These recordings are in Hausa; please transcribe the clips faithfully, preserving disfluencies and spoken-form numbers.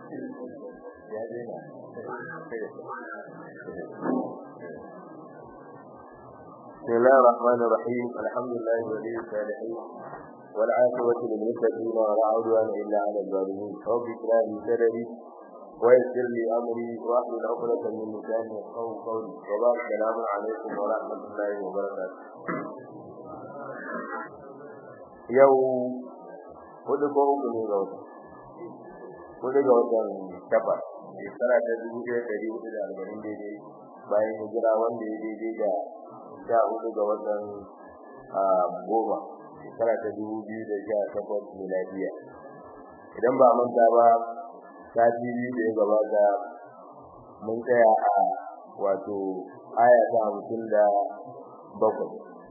ya dena بسم الله الرحمن الرحيم الحمد لله ولي الصالحين والعاقبة للمتقين ولا عدوان إلا على الظالمين رب اشرح لي صدري ويسر لي أمري واحلل عقدة من لساني يفقهوا قولي وبارك السلام عليكم ورحمة الله وبركاته يوم hudu ko uku ne ga wata hudu ga watan takwas shekara ta dubu ɗaya da ɗari hudu da arba'in daidai bayan hijira wanda ya daidai da sha hudu ga watan goma shekara ta dubu biyu da sha takwas miladiya idan ba manta ba sati biyu da ya gabata mun tsaya a wato aya ta hamsin da bakwai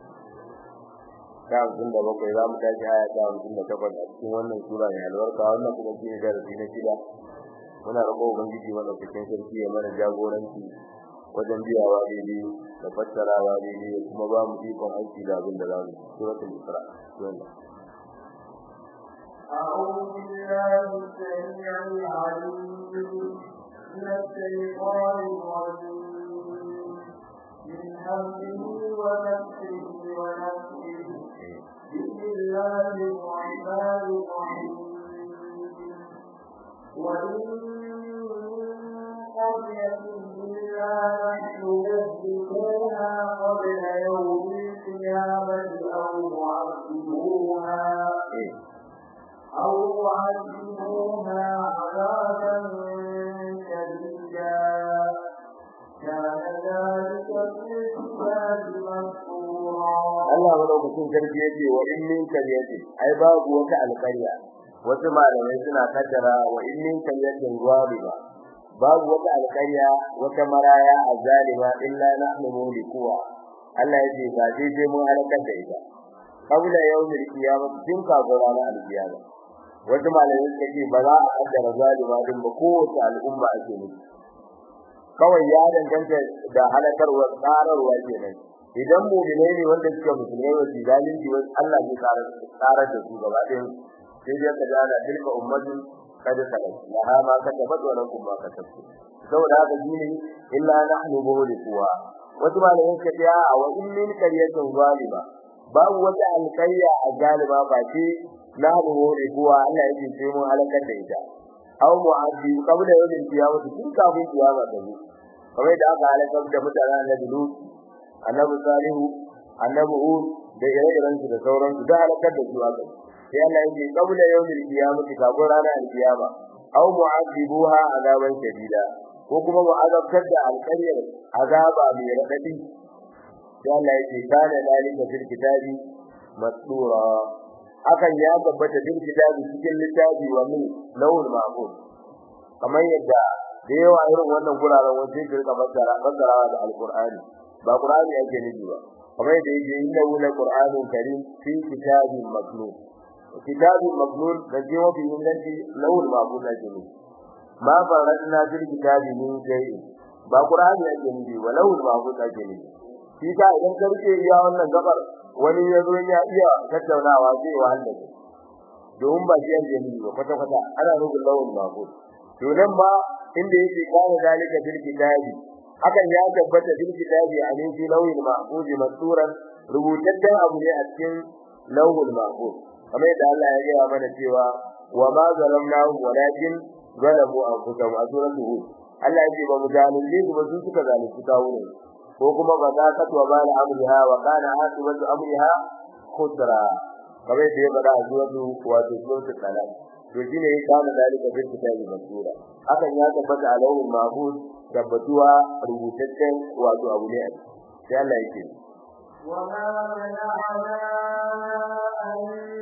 ta hamsin da bakwai za mu tashi aya ta hamsin da takwas a cikin wannan sura mai albarka wannan kuma shi ne darasi na shida muna roƙo ubangiji madaukakin sarki ya mana jagoranci wajen biyawa daidai da fassarawa daidai da kuma ba mu ikon aiki da abin da za mu suratul isra أعوذ بالله السميع العليم من الشيطان الرجيم من همزه ونفسه ونفسه بسم الله الرحمن الرحيم وإن قرية إلا نحن نهلكوها قبل يوم القيامة أو معذبوها أو معذبوها عذابا شديدا كان ذلك في الكتاب مسطورا. Allah madaukakin sarki yake wa in min karyatin ai babu wata alƙarya wasu malamai suna kaddara wa in min karyatin zalima babu wata alƙarya wata maraya azalima illa nahnu mulikuha Allah yake ba dai dai mun halakar da ita kabla yawmil qiyamah din ka gurana alqiyama wasu malamai suka ce ba za a kaddara zalima din ba kowace al'umma ake nufi kawai ya danganta da halakarwar tsararwa kenan idan mu'minai ne wanda suke musulmai wasu zalunci wasu Allah zai tsarar da su gaba ɗayan sai dai ka gana tilka ummatin kada salat laha ma katabat wa lakum ma katabtu saboda haka shine illa nahnu mulikuha wasu malamai suka ce a wa in min qaryatin zalima babu wata alƙarya a galiba ba ce nahnu mulikuha Allah yake sai mun halakar da ita aw mu'addi qabla yawmil qiyamah tun kafin kiyama ta zo kamar da aka halakar da mutanen Annabi Lut Annabi Salihu Annabi Hud da ire-iren su da sauran su da halakar da su aka sai Allah yake qabla yawmil qiyamah kafin ranar alkiyama aw mu'addibuha azaban shadida ko kuma mu'azabtar da alƙaryar azaba mai radadi sai Allah yake kana dalika fil kitabi masdura akan ya tabbata fil kitabi cikin littafi wa min lawul mahfuz kamar yadda da yawa irin wannan guraren wanda yake rika fassara fassarawa da alqur'ani ba qur'ani yake nufi ba kamar yadda yake innahu la qur'anun karim fi kitabin maknun kitabun maknun da jiwa bi millati lawul mahfuz yake nufi ma faradna fil kitabi min shay ba qur'ani yake nufi ba lawul mahfuz yake nufi shi ka idan ka rike iya wannan gabar wani yazo ya iya tattaunawa zai wahala don ba shi yake nufi ba kwata kwata ana rubun lawul mahfuz to nan ba inda yake kana dalika fil kitabi hakan ya tabbata fil kitabi a cikin lawul mahfuz masuran rubutaccen abu ne a cikin lawul mahfuz kamar yadda Allah ya gaya mana cewa wa ma zalamnahu walakin zalamu anfusahum a suratul hud Allah ya ce ba mu zalunci su ba su suka zalunci kawo ne ko kuma ba za ka tuwa ba amriha wa kana asibatu amriha khudra kamar yadda ya faɗa a suratul wato suratul talaq to shine ya kana dalika fil kitabi masura hakan ya tabbata a lawul mahfuz tabbatuwa rubutaccen wato abu ne sai Allah yake وما منعنا أن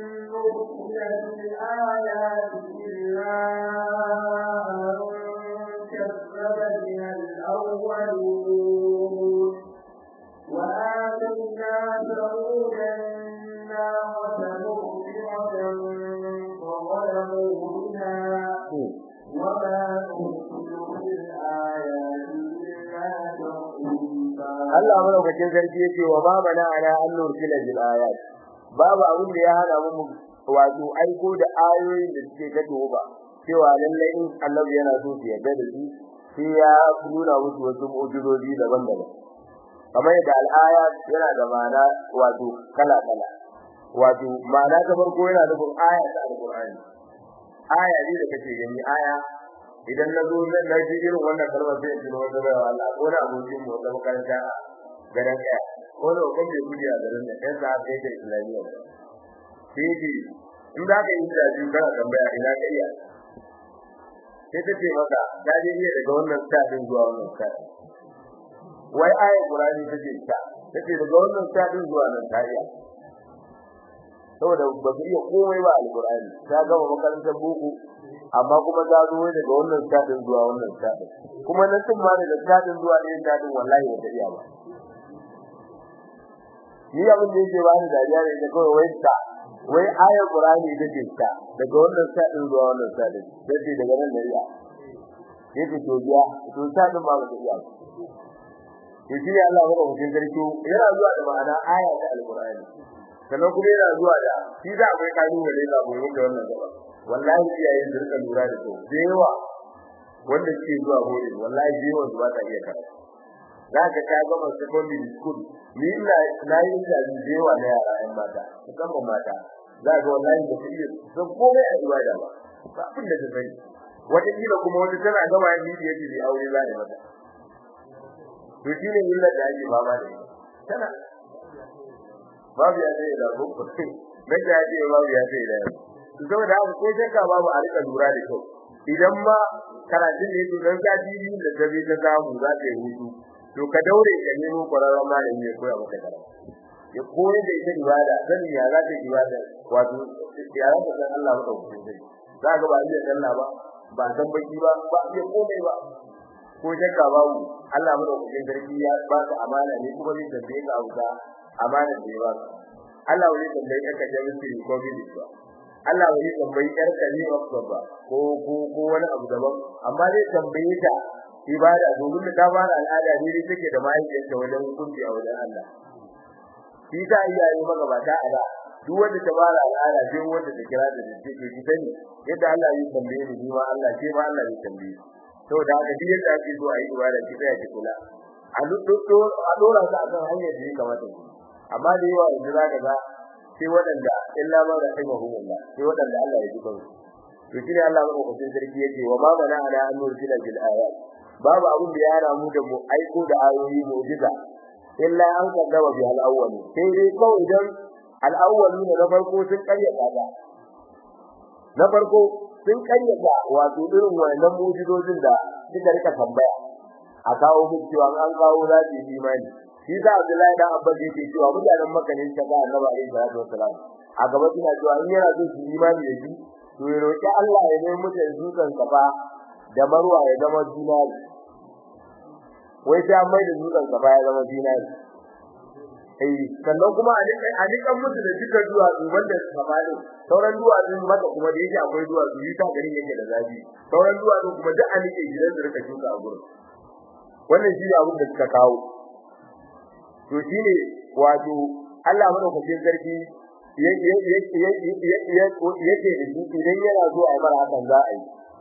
نرسل بالآيات إلا أن كذب بها الأولون وآتينا ثمود الناقة مبصرة فظلموا بها وما نرسل بالآيات إلا تخويفا. Allah madaukakin sarki yake wa ma mana ana an nursila bil ayat babu abin da ya hana mu wato aiko da ayoyin da suke ta toba cewa lallai in Allah yana so ya yarda da shi sai ya nuna musu wasu mu'jizozi daban-daban kamar yadda al'aya yana da ma'ana wato kala-kala wato ma'ana ta farko yana nufin aya ta alqur'ani aya ne da kake gani aya idan na zo nan na ji irin wannan kalmar sai in tuno wata da Allah ko na abokin mu da makaranta garan ɗaya ko da kan bai gudu a garin ɗaya sai a kai da islamiyya sai ji in da ka yi da ji kana tambaya ina ka iya sai ta ce maka da je iya daga wannan stadin zuwa wannan stadin wai ayat Qur'ani take ta take daga wannan stadin zuwa nan ta iya saboda ba su iya komai ba alqur'ani ta gama makarantar boko amma kuma ta zo daga wannan stadin zuwa wannan stadin kuma nan tun ma daga stadin zuwa ɗayan stadin wallahi ba ta iya ba ni abin da yake bani dariya ne da kawai wai ta wai ayat Qur'ani take ta daga wannan stadin zuwa wannan stadin sai daga nan da iya yake to biya to stadin ma ba ta iya ba to shi Allah ya rubuta cikin sarki yana zuwa da ma'ana aya ta alqur'ani sannan kuma yana zuwa da shi da akwai kalubale da mun da wannan gaba wallahi iyaye su rika lura da su da yawa wanda ke zuwa hore wallahi jiwa su ba ta iya karatu zaka ka ga mu secondary school ni ina nayi da jiwa na yara ɗan mata musamman mata zaka wallahi da su iya sun komai a ibada ba ba abin da zai wata kila kuma wata tana gama yin bidiyo yake bi aure za a yi mata to shine illa da ake ba ma da tana babu ya ce da ko dan ya ce babu ya ce da saboda haka ko shakka babu a rika lura da kyau idan ma karatun ne to dan kaji din da gabe ta samu za ta yi hutu to ka daure ka nemo kwararren malami ya koya maka karatu ya koyi da ita ibada dan ya za ta ibada wato ya za ta san Allah maka hukunci za ga ba iya Allah ba ba san baki ba ba iya komai ba ko shakka babu Allah madaukakin sarki ya ba ka amana ne kuma zai tambaye ka auka amana da ya ba ka Allah wani tambaye ka ka jami'i ko bi ba Allah wani tambaye ka ka ne ba ko ko ko wani abu daban amma zai tambaye ta ibada domin ta fara al'ada ne take da mahaifiyarta wajen hukunci a wajen Allah shi ta iyaye maka ba ta ada duk wanda ta fara al'ada sai wanda ta kira da take ki sani yadda Allah ya tambaye ni ma Allah sai ma Allah ya tambaye saboda haka duk yadda ake so a yi ibada ki tsaya ki kula a dukko a dora ka akan hanyar da ya kamata amma da yawa yanzu zaka ga sai wadanda illa ma da kai mahumullah sai wadanda Allah ya duka to shi ne Allah ya rubuta sarki yake wa ma bana ala an nursila bil ayat babu abun da ya ramu da mu aiko da ayoyi mu'jiza illa an kadaba bi al awwal sai dai ko idan al awwal ne na farko sun karyata da na farko sun karyata wato irin wannan mu'jizojin da suka rika tambaya a kawo muku cewa an kawo zabi imani shi da Abdullahi dan Abbas yake cewa mutanen Makka ne suka ga Annabi alaihi salatu wasalam a gaba suna cewa in yana so su imani da shi to ya roki Allah ya nemi mutan dukan kafa da Marwa ya zama dinari wai sai an mai da dukan kafa ya zama dinari eh sannan kuma a dika a dikan mutu da duka duwa wanda kafa ne sauran duwa din maka kuma da yake akwai duwa su yi ta garin yake da zabi sauran duwa din kuma duk a nike gidan da rika shuka a gurin wannan shi ne abin da suka kawo to shine wato Allah madaukakin sarki yake yake yake da shi idan yana so a bar hakan za a yi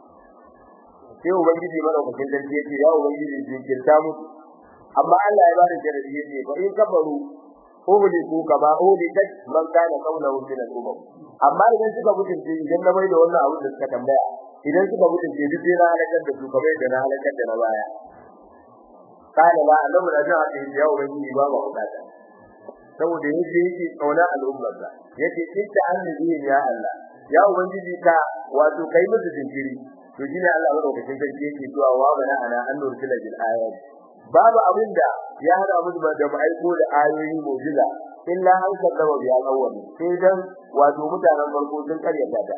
sai ubangiji madaukakin sarki yake ya ubangiji jinkirta musu amma Allah ya bada sharadi yake fa in kafaru huli ku kama huli tak man kana qawluhu min al-umam amma idan suka mutunce idan na bai da wannan abu da suka tambaya idan suka mutunce duk sai na halakar da su kamar da na halakar da na baya kana ba annabi da jaha da ya ubangiji ba ba hudata saboda yake yake kauna al'ummar sa yake inta annabi ya Allah ya ubangiji ka wato kai musu jinkiri to shine Allah madaukakin sarki yake cewa wa bana ana annur kila bil ayat babu abinda ya hada mu da mu aiko da ayoyi mu'jiza illa an kaddaba bi al-awwal sai dan wato mutanen farko sun karyata ta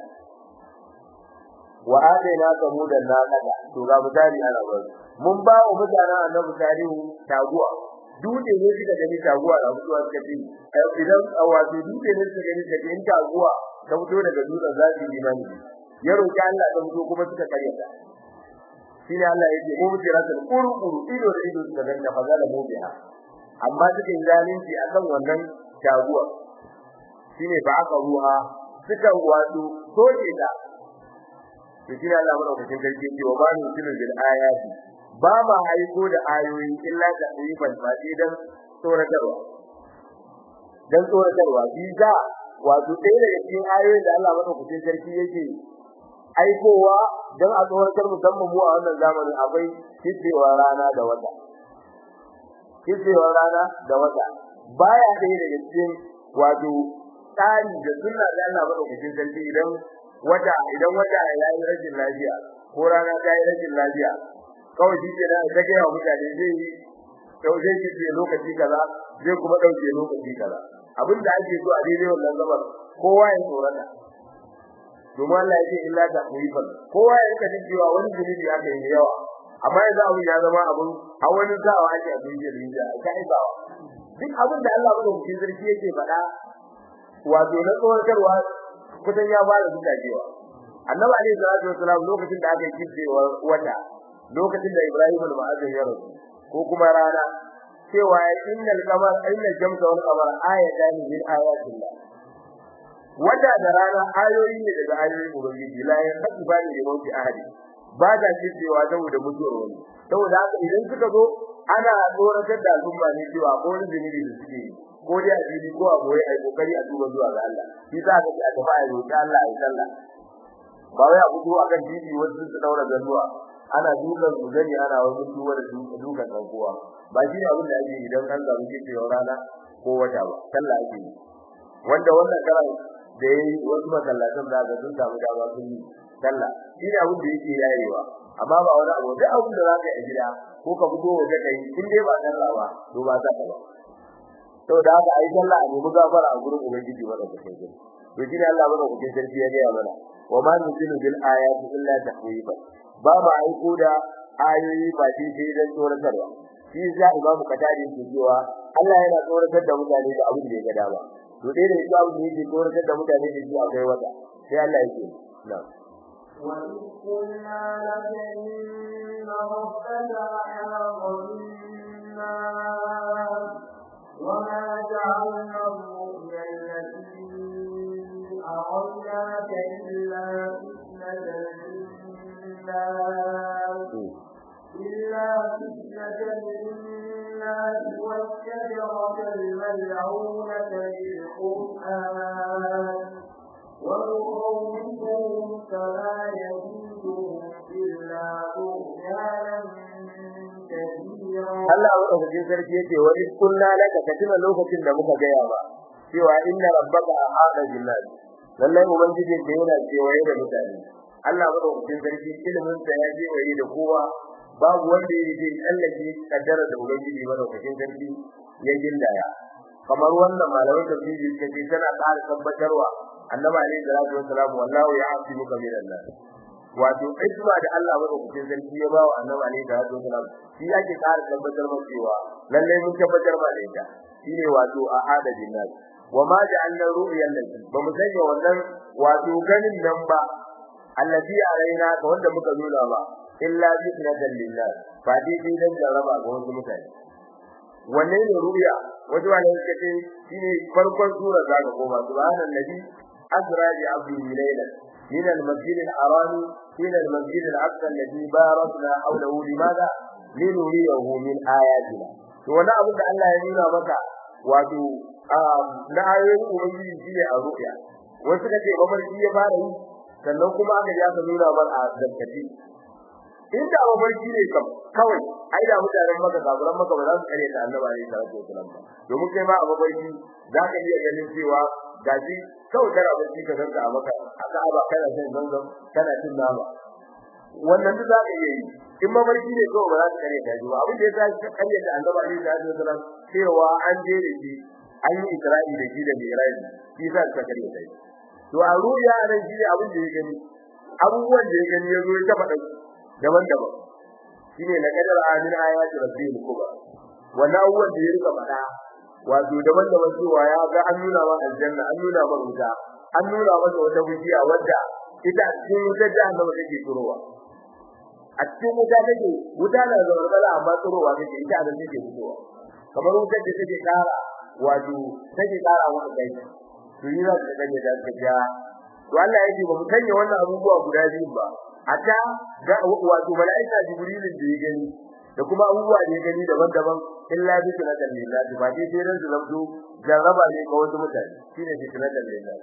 wa adaina samudan naqada to ga mutane ana ba mun ba wa mutanen annabi tarihu taguwa dutse ne suka gani taguwa da mutuwa suka ce idan wato dutse ne suka gani da in taguwa ta fito daga dutsen zafi limani ya roki Allah ta fito kuma suka karyata shine Allah yake mu mutiratul qurquru ido da ido suka ganta fa zala mu biha amma suka yi zalunci akan wannan taguwa shine ba aka ruha suka wato soke ta to shi Allah madaukakin sarki ce wa ba ni tilul bil ayati ba ma aiko da ayoyi illa da ifan fadi dan tsoratarwa dan tsoratarwa biza wato ɗaya daga cikin ayoyin da Allah madaukakin sarki yake aikowa dan a tsoratar musamman mu a wannan zamanin akwai kitsewa rana da wata kitsewa rana da wata baya ɗaya daga cikin wato tsari da sunna da Allah madaukakin sarki idan wata idan wata ya yi rashin lafiya ko rana ta yi rashin lafiya kawai shi ke da kage wa mutane zai yi dauke shi ke lokaci kaza zai kuma dauke lokaci kaza abin da ake so a daidai wannan zaman kowa ya tsorata domin Allah yake illa ta kuifan kowa ya rika jin cewa wani zunubi aka yi yawa amma yanzu abin ya zama abin a wani zawa ake a duniya riya kai bawa duk abin da Allah madaukakin sarki yake faɗa wato na tsoratarwa kusan ya fara zuwa cewa annabi alaihi salatu wasalam lokacin da aka yi cewa wata lokacin da Ibrahim al-Mu'azzam ya rasu ko kuma rana cewa innal qamar innal shamsa wal qamar ayatan min ayatillah wata da rana ayoyi ne daga ayoyin ubangiji la ya tafi bani da mauti ahadi ba da cewa saboda mutuwar wani saboda haka idan suka zo ana tsoratar da al'umma ne cewa ko wani zunubi da suke yi ko dai a fili ko a boye ai kokari a duba zuwa ga Allah shi za ka ci a tafi ai roƙi Allah ai sallah ba wai a fito akan titi wasu su daura zannuwa ana dukan su gani ana wani duwa da dukan dan kowa ba shi ne abin da ake idan an zamu ce cewa rana ko wata ba sallah ake yi wanda wannan karan da yayi wasu masallatan da ga sun samu dama sun yi sallah shi ne abin da yake yayewa amma ba wani abu da abin da za ka yi a gida ko ka fito waje kai in dai ba sallah ba to ba za ka ba saboda haka ai sallah a nemi gafara a gurin ubangiji wanda kake yi to shi ne Allah bada kuke sarki ya ga mana wa ma nuzilu bil ayati illa tahwifa ba ma aiko da ayoyi ba shi sai dan tsoratarwa shi ya imamu katari ke cewa Allah yana tsoratar da mutane da abin da ya ga dama to dai da yake abin da yake tsoratar da mutane da shi akwai wata sai Allah yake na وَإِذْ قُلْنَا لَكَ إِنَّ رَبَّكَ أَحَاطَ بِالنَّاسِ وَمَا جَعَلْنَا الرُّؤْيَا الَّتِي أَرَيْنَاكَ إِلَّا فِتْنَةً لِلنَّاسِ إِلَّا فِتْنَةً لِلنَّاسِ وَالشَّجَرَةَ الْمَلْعُونَةَ فِي الْقُرْآنِ وَنُخَوِّفُهُمْ فَمَا يَزِيدُهُمْ إِلَّا طُغْيَانًا كَبِيرًا. Allah madaukakin sarki yake wa in kunna laka katina lokacin da muka gaya ba cewa inna rabbaka ahada billahi lallai ubangijin da yana cewaye da mutane Allah madaukakin sarki ilimin sa ya cewaye da kowa babu wanda yake tsallake kaddara da ubangiji madaukakin sarki ya gindaya kamar wannan malamin tafsiri kace tana ƙara tabbatarwa annabi alayhi salatu wassalam wallahu ya'tibuka minan nas wato isma da Allah madaukakin sarki ya bawa annabi alayhi salatu wassalam shi yake ƙara tabbatar maka cewa lalle mun tabbatar ma da ita shine wato a adadin nas wa ma ja'alna ru'yan lati ba mu sanya wannan wato ganin nan ba allati alaina ka wanda muka nuna ba illa fitnatan lillah fa dai dan jaraba ga wasu mutane wannan ne ru'ya wato wanda yake ce shine farkon sura zaka koma subhanallahi azra bi abdihi laylan min al-masjid al-haram ila al-masjid al-aqsa alladhi barakna hawlahu limadha linuriyahu min ayatina to wannan abin da Allah ya nuna maka wato na ayoyin ubangiji shine a ru'ya wasu kace mafarki ya fara yi sannan kuma aka ja ka nuna mar a zakati inda mafarki ne kam kawai ai da mutanen maka gaburan maka ba za su kare da annabi alaihi salatu wasallam domin kai ma a mafarki za ka iya ganin cewa gaji kawai kana barci ka zanka a maka aka aba kana jin zanzan kana cin nama wannan duk za ka iya yi in mafarki ne kawai ba za su kare da shi ba abin da ya sa ka kare da annabi alaihi salatu wasallam cewa an je da shi an yi Isra'i da shi da Mi'raj shi za ka kare da shi to a ruya ran shi abin da ya gani abubuwan da ya gani ya zo ya taba daban-daban shine na kadar amin ayati rabbil kubra wannan abubuwan da ya rika fada wato daban-daban cewa ya ga an nuna wa aljanna an nuna wa wuta an nuna masa wata bujiya wadda ita cikin wutar jahannama take turowa a cikin wuta take wuta na zaurala amma turowa take ita da take fitowa kamar wutar da take kara wato take kara wa kai to yi za ta ganye da ta ja to Allah yake ba mu sanya wannan abubuwa guda biyu ba ata ga wato malaika jibril da ya gani da kuma abubuwa da ya gani daban-daban illa bi sunnatan lillahi ba dai sai ran zamto jarraba ne ga wasu mutane shine bi sunnatan lillahi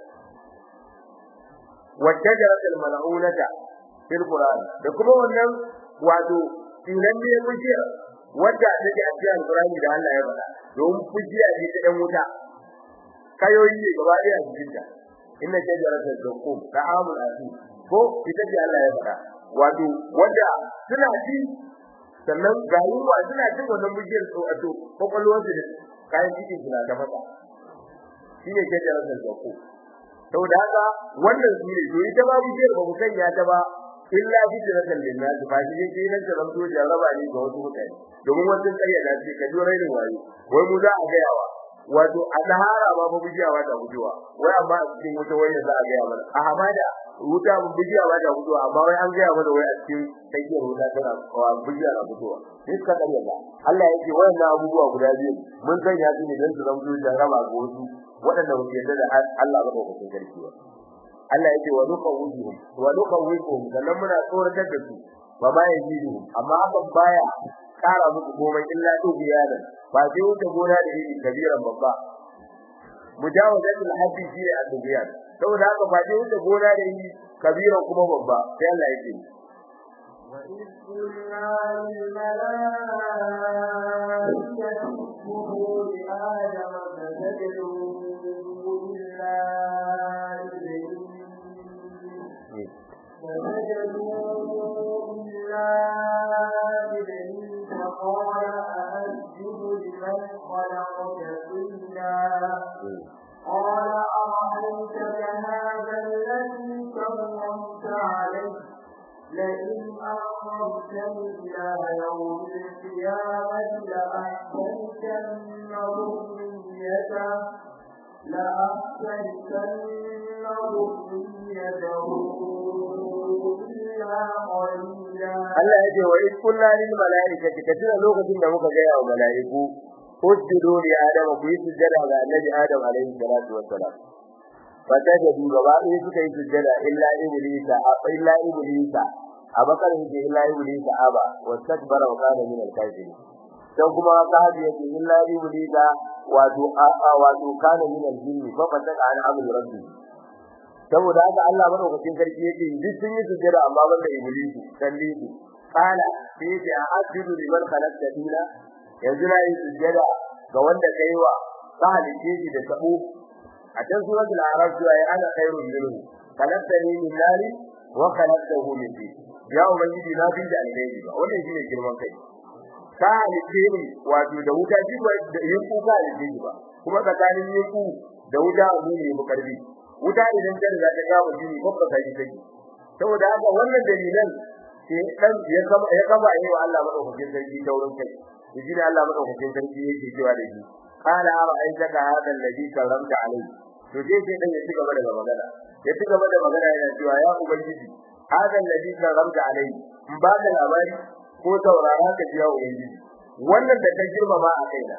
wa tajaratul mal'unata fil qur'an da kuma wannan wato tinan ne mujiya wanda take a cikin alqur'ani da Allah ya faɗa don fujiya ne ta dan wuta kayoyi ne gaba ɗaya a cikin ta inna tajaratul zakum ta'amul asim ko ita ce Allah ya faɗa wato wanda suna ci sannan ga yunwa suna cin wannan bujiyar so a to kokolwar su kayan cikin suna da fata shine tajaratul zakum saboda haka wannan su ne to ita ba bujiyar ba mu sanya ta ba illa bi tajaratul linnah ba shi ne kenan da ran to jarraba ne ga wasu mutane domin wannan ƙarya da ce ka jira ne wayo wai mu za a ga yawa wato a dahara ba ba bujiyawa da bujiwa wai amma a cikin wata waya za a ga yawa a hamada wuta bujiyawa da bujiwa amma wai an ga yawa da wai a cikin tsakiyar wuta tana bujiya da bujiwa duk ka kare ba Allah yake wannan abubuwa guda biyu mun san ya ne dan su zama jarraba ga wasu wadanda ba su yarda da Allah ba ko cikin garki ba Allah yake wa nuqawwihim wa nuqawwihim sannan muna tsoratar da su ba ma yajidu amma hakan baya kara muku komai illa tubiyanan ba sai wuta gona da yake kabiran babba mujawazatul haddi shi a tubiyan saboda haka ba sai wuta gona da yake kabiran kuma babba sai Allah yake wa isna lil malaikati isjudu li adama fasajadu illa iblis فسجدوا إلا إبليس قال أأسجد لمن خلقت طينا قال أرأيتك هذا الذي كرمت عليه لئن أخرجتني إلى يوم القيامة لأحتركن ذريته لأحتركن ذريته Allah ya ce wa iskunna lil malaikati kace lokacin da muka ga yawa malaiku usjudu li adam ku yi sujjada ga annabi adam alaihi salatu wassalam fatajidu gaba ɗaya suka yi sujjada illa iblisa illa iblisa abakar yake illa iblisa aba wastakbara wa kana min al-kafirin dan kuma sahabi yake illa iblisa wato a wato kana min al-jinni fa fataka an amri rabbi saboda haka Allah madaukakin sarki yake duk sun yi sujjada amma banda iblisu sallitu qala fi ta'adudu liman khalaqta dina yanzu na yi sujjada ga wanda kaiwa ka halice shi da tabo a can suratul a'raf cewa ya ana khairun minhu khalaqtani min nari wa khalaqtahu min tin ya ubangiji na bi da alheri ba wannan shine girman kai ka halice ni wato da wuta ji da yin kuka halice ba kuma tsakanin yin da wuta ne mu karbi wuta idan ta riga ta kawo jini ko ka kai take saboda haka wannan dalilan sai dan ya kama ya kama yi wa Allah madaukakin sarki taurin kai yaji da Allah madaukakin sarki yake cewa da shi qala ra'aytaka hada alladhi karamta alayhi to sai sai dan ya ci gaba da magana ya ci gaba da magana yana cewa ya ubangiji hada alladhi karamta alayhi in ba ka labari ko taurara ka ji ya ubangiji wannan da ka girmama a kaina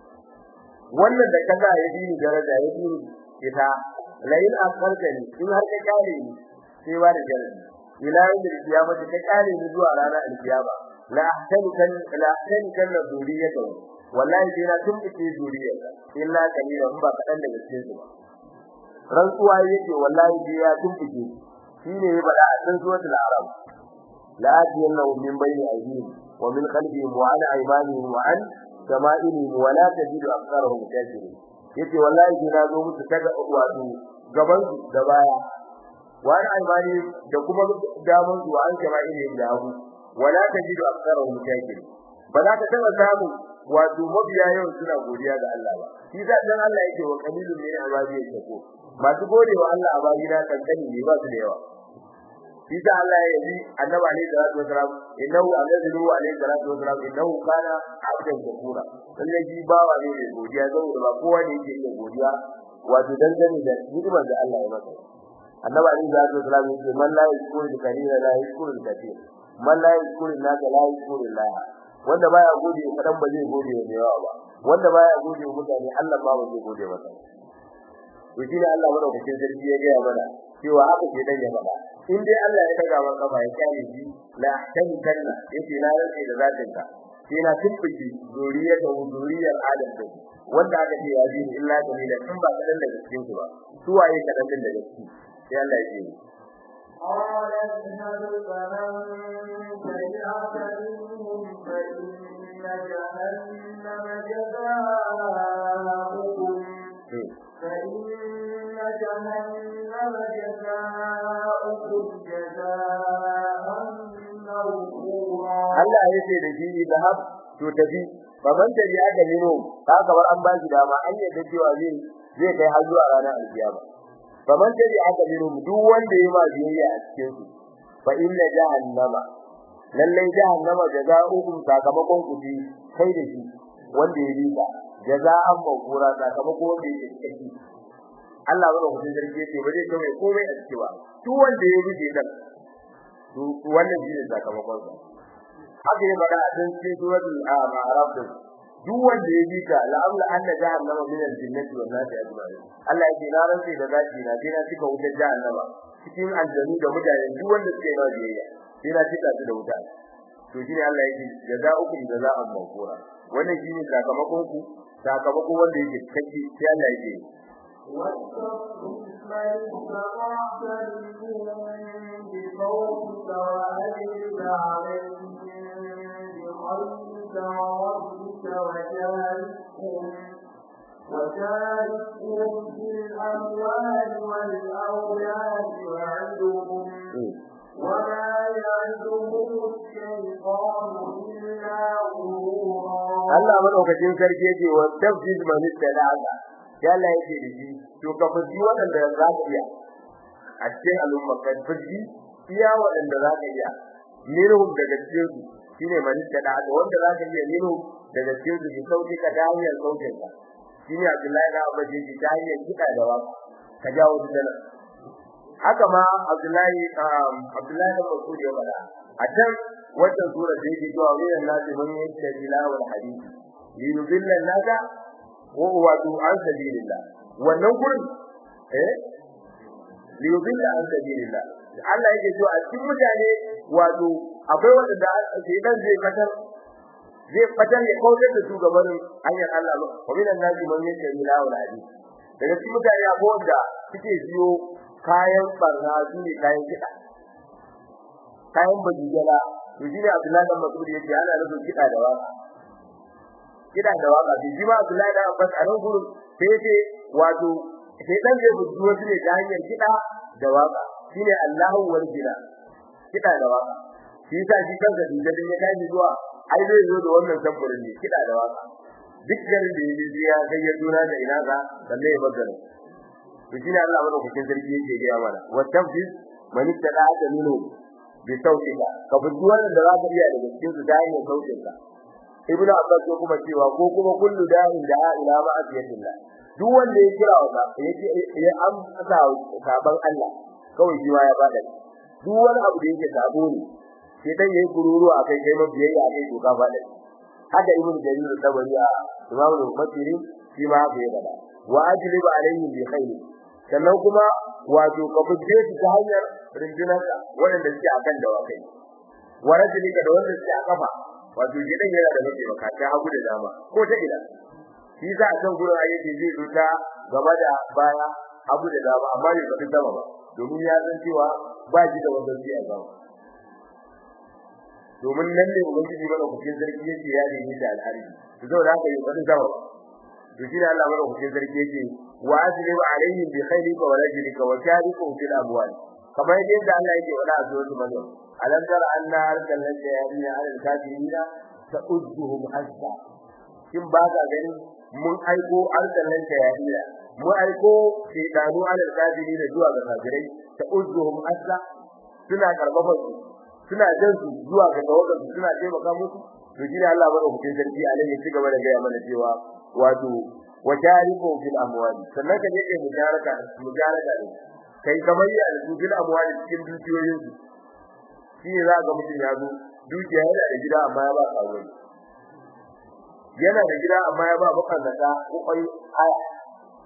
wannan da kaza ya bi ni daraja ya bi ita lain akarkani in har ka kare ni sai wa da jannati ila yawm al-qiyamah ka kare ni zuwa ranar al-qiyama la ahtanikan la ahtanikan zuriyata wallahi dina tun fice zuriyata illa kalilan ba kadan daga cikin su ba rantsuwa yake wallahi dina tun fice shine ya bada a cikin suratul arab la ajiyanna min bayni aydihim wa min khalfihim wa an aymanihim wa an shama'ilihim wa la tajidu aktharahum shakirin yace wallahi dina zo musu taga wato gaban su da baya wani albani da kuma damun su an kama ilin da abu wala tajidu aktharuhum shakirin ba za ka taba samu wato mabiya yau suna godiya ga Allah ba shi da dan Allah yake wa qalilun min ibadi yashkur masu gode wa Allah abadi na kankani ne ba su da yawa shi da Allah ya yi annabi alaihi salatu wasalam innahu anzalu alaihi salatu wasalam innahu kana abdan shakura lalle shi bawa ne da godiya saboda ba kowa ne yake yin godiya wato dangane da hidimar da Allah ya masa annabi alaihi salatu wasalam yake man la yashkuru bi kalila la yashkuru bi kathir man la yashkuru la la yashkuru la wanda baya gode kadan ba zai gode da yawa ba wanda baya gode wa mutane Allah ba ba zai gode masa to shi ne Allah madaukakin sarki ya gaya mana cewa haka ke dan ya faɗa in dai Allah ya daga maka kafa ya kyale shi la tankanna yace na rantsi da zatin ka sai na tuffiki zuriyar da zuriyar Adam din wanda aka ce ya ji illa dalila in ba kadan daga cikin su ba su waye kadan din daga ciki sai Allah ya ce قال اذهب فمن تبعك منهم فإن جهنم جزاؤكم فإن جهنم جزاؤكم جزاء موفورا Allah ya ce da shi zahab to tafi baban ta ya ga mino ka kamar an ba shi dama an yadda cewa zai zai kai har zuwa ranar alkiyama baban ta ya ga mino duk wanda ya ma biyayya a cikin su fa inna jahannama lallai jahannama jaza'ukum sakamakon ku bi kai da shi wanda ya bi ka jaza'an mawkura sakamakon wanda ya yi Allah bane ku zargi ce ba zai kawai komai a cikin ba duk wanda ya bi dan to wannan shi ne sakamakon sa haka ne bada dan cikin suratul a'raf duk wanda ya bi ka la'amla anna jahannama min al-jinnati wan nasi ajma'in Allah ya ce na rantsi da zaki na dina cika wutar jahannama cikin aljanu da mutane duk wanda suke na biyayya dina cika su da wuta to shine Allah yake jaza'ukum jaza'an mawqura wannan shine sakamakon ku sakamakon wanda yake kake sai Allah yake واستغفر من استطعت منهم بصوتك وأجلب عليهم بخيرك وربك وشاركهم وشاركهم في الأموال والأولاد وعدهم وما يعدهم الشيطان إلا غرورا. الله madaukakin sarki yake wa tafsir man istada'a ya Allah yake da shi to ka fuji wadanda za ka iya a cikin al'umma ka fuji iya wadanda za ka iya minhum daga cikin su shine man istada'a wanda za ka iya minhum daga cikin su ki sauki ka da hanyar saukin ka shine Abdullahi da Abba ji ta hanyar kida da waka ka jawo dana haka ma Abdullahi Abdullahi da Mas'ud ya bada a can wannan sura da yake cewa wayan nasi man yake tilawal hadisi yudilla naka wa huwa an sabilillah wannan gurin eh yudilla an sabilillah Allah yake cewa a cikin mutane wato akwai wanda sai dan zai fatar zai fatar ya kautar da su gaban hanyar Allah wa minan nasi man yake tilawal hadisi daga cikin mutane akwai wanda suke biyo kayan barna su ne kayan kida kayan bajigala to shi ne Abdullahi da Mas'ud yake ana nufin kida da waka kida da waka shi ma Abdullahi da Abbas a nan gurin sai yace wato sai dan zai buji wasu ne ta hanyar kida da waka shine Allahu wal jina kida da waka shi yasa shi kansa da din ya kai zuwa ai zai zo da wannan samfurin ne kida da waka duk garin da yaje ya ga ya dora da ina ga sannan ya bagara to shine Allah madaukakin sarki yake ga mana wa tafsir man ittada'a minhu bi sautika ka buji wannan da za ka iya daga cikin su da hanyar sautinka Ibn Abbas ko kuma cewa ko kuma kullu da'in da'a ila ma'asiyatillah duk wanda ya kira wa yake ya amsa saban Allah kawai jiwa ya bada duk wani abu da yake sabo ne sai dan yayi kururu akai kai ma biyayya akai to ka bada haka Ibn Jarir tabari a Imam al-Bukhari shi ma bai bada wa ajliba alayhi bi khair sannan kuma wato ka buje shi ta hanyar rinjinanka wanda suke akan dawakai wa rajulika da wanda suke a kafa wato gidan yana da mace baka ta hagu da dama ko ta ila shi za a san gurin ayyuka zai zo ta gaba da baya hagu da dama amma bai fadi sama ba domin ya san cewa ba shi da wanda zai a gaba domin nan ne ubangiji mana kucin sarki yake ya nemi da alhari to saboda haka bai fadi sama ba to shi ne Allah mana kucin sarki yake wa ajlib alaihim bi khayrika wa rajlika wa shariku fil amwal kamar yadda Allah yake wada a suratul maryam alam tara anna arsalna shayatin ala al-kafirina ta'udduhum azza kin ba ka gani mun aiko arsalna shayatin mun aiko shaytanu ala al-kafirina zuwa ga kafirai ta'udduhum azza suna karbafa su suna jan su zuwa ga tawakkal su suna taimaka musu to shi ne Allah bada hukuncin sarki alai ya cigaba da gaya mana cewa wato wajaribu fil amwal sannan ka je mujaraka mujaraka ne kai kamar ya al-bil amwal cikin dukiyoyin su shi za ga mutum ya zo dukiya yana da gida amma ya ba kawai yana da gida amma ya ba bukan da ko kai aya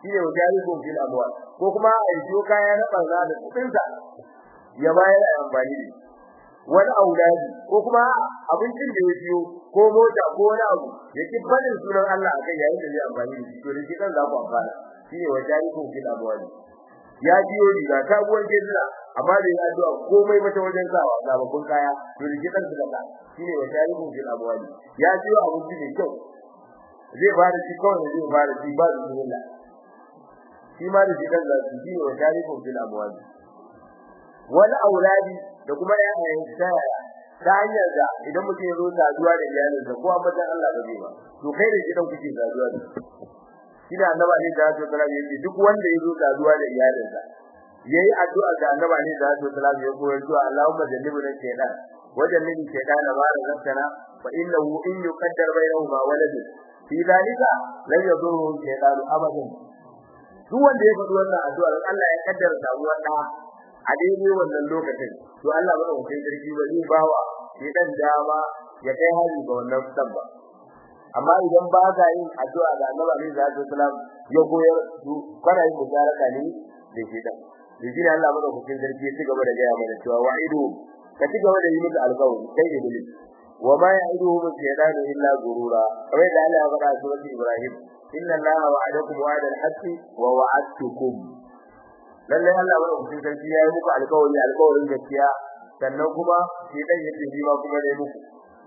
shine wajarikum fil amwal ko kuma a yi kaya na barna da kudin sa ya bayar amfani da wani auladi ko kuma abincin da ya biyo ko mota ko wani abu yake barin sunan Allah akai yayin da zai amfani da shi to da kidan za ku amfana shine wajarikum fil amwal ya biyo riga ta buwan jira amma da ya addu'a komai mata wajen sawa sababbin kaya to da kidan su da shine wajarikum fil amwal ya biyo abinci ne kyau zai fara shi kawai zai fara shi ba bismillah shi ma da kidan za su shine wajarikum fil amwal wala auladi da kuma yayin tsaya ta hanyar da idan mutum ya zo saduwa da iyalinsa ko amma dan Allah ba zai ba to kai da gidan kuke saduwa da kina annaba ne da Allah sallallahu alaihi duk wanda ya zo saduwa da iyalinsa yayi addu'a ga annaba ne da Allah sallallahu alaihi ya koyar cewa Allahumma jannibna shaytan wajannibi shaytan ma razaqtana fa innahu in yuqaddar bainahuma walad fi dhalika la yadurru shaytan abadan duk wanda ya faɗi wannan addu'a Allah ya kaddara samuwar da a daidai wannan lokacin to Allah ba da sarki ba zai bawa shedan dama ya kai hari ga wannan sabba amma idan ba ga yin addu'a ga Annabi sallallahu alaihi wasallam ya koyar su kana yin mujaraka ne da shedan dijin Allah ba da sarki ya ci gaba da gaya mana cewa wa'idu ka ci gaba da yi musu alƙawari kai da dole wa ma ya'iduhum shaytanu illa gurura kamar da Allah ya faɗa a surat Ibrahim inna Allaha wa'adakum wa'ada al-haqqi wa wa'adtukum lallai Allah wa rabbil sarki ya yi muku alƙawari alƙawarin gaskiya sannan kuma shi dan yake yi ma kuma dai muku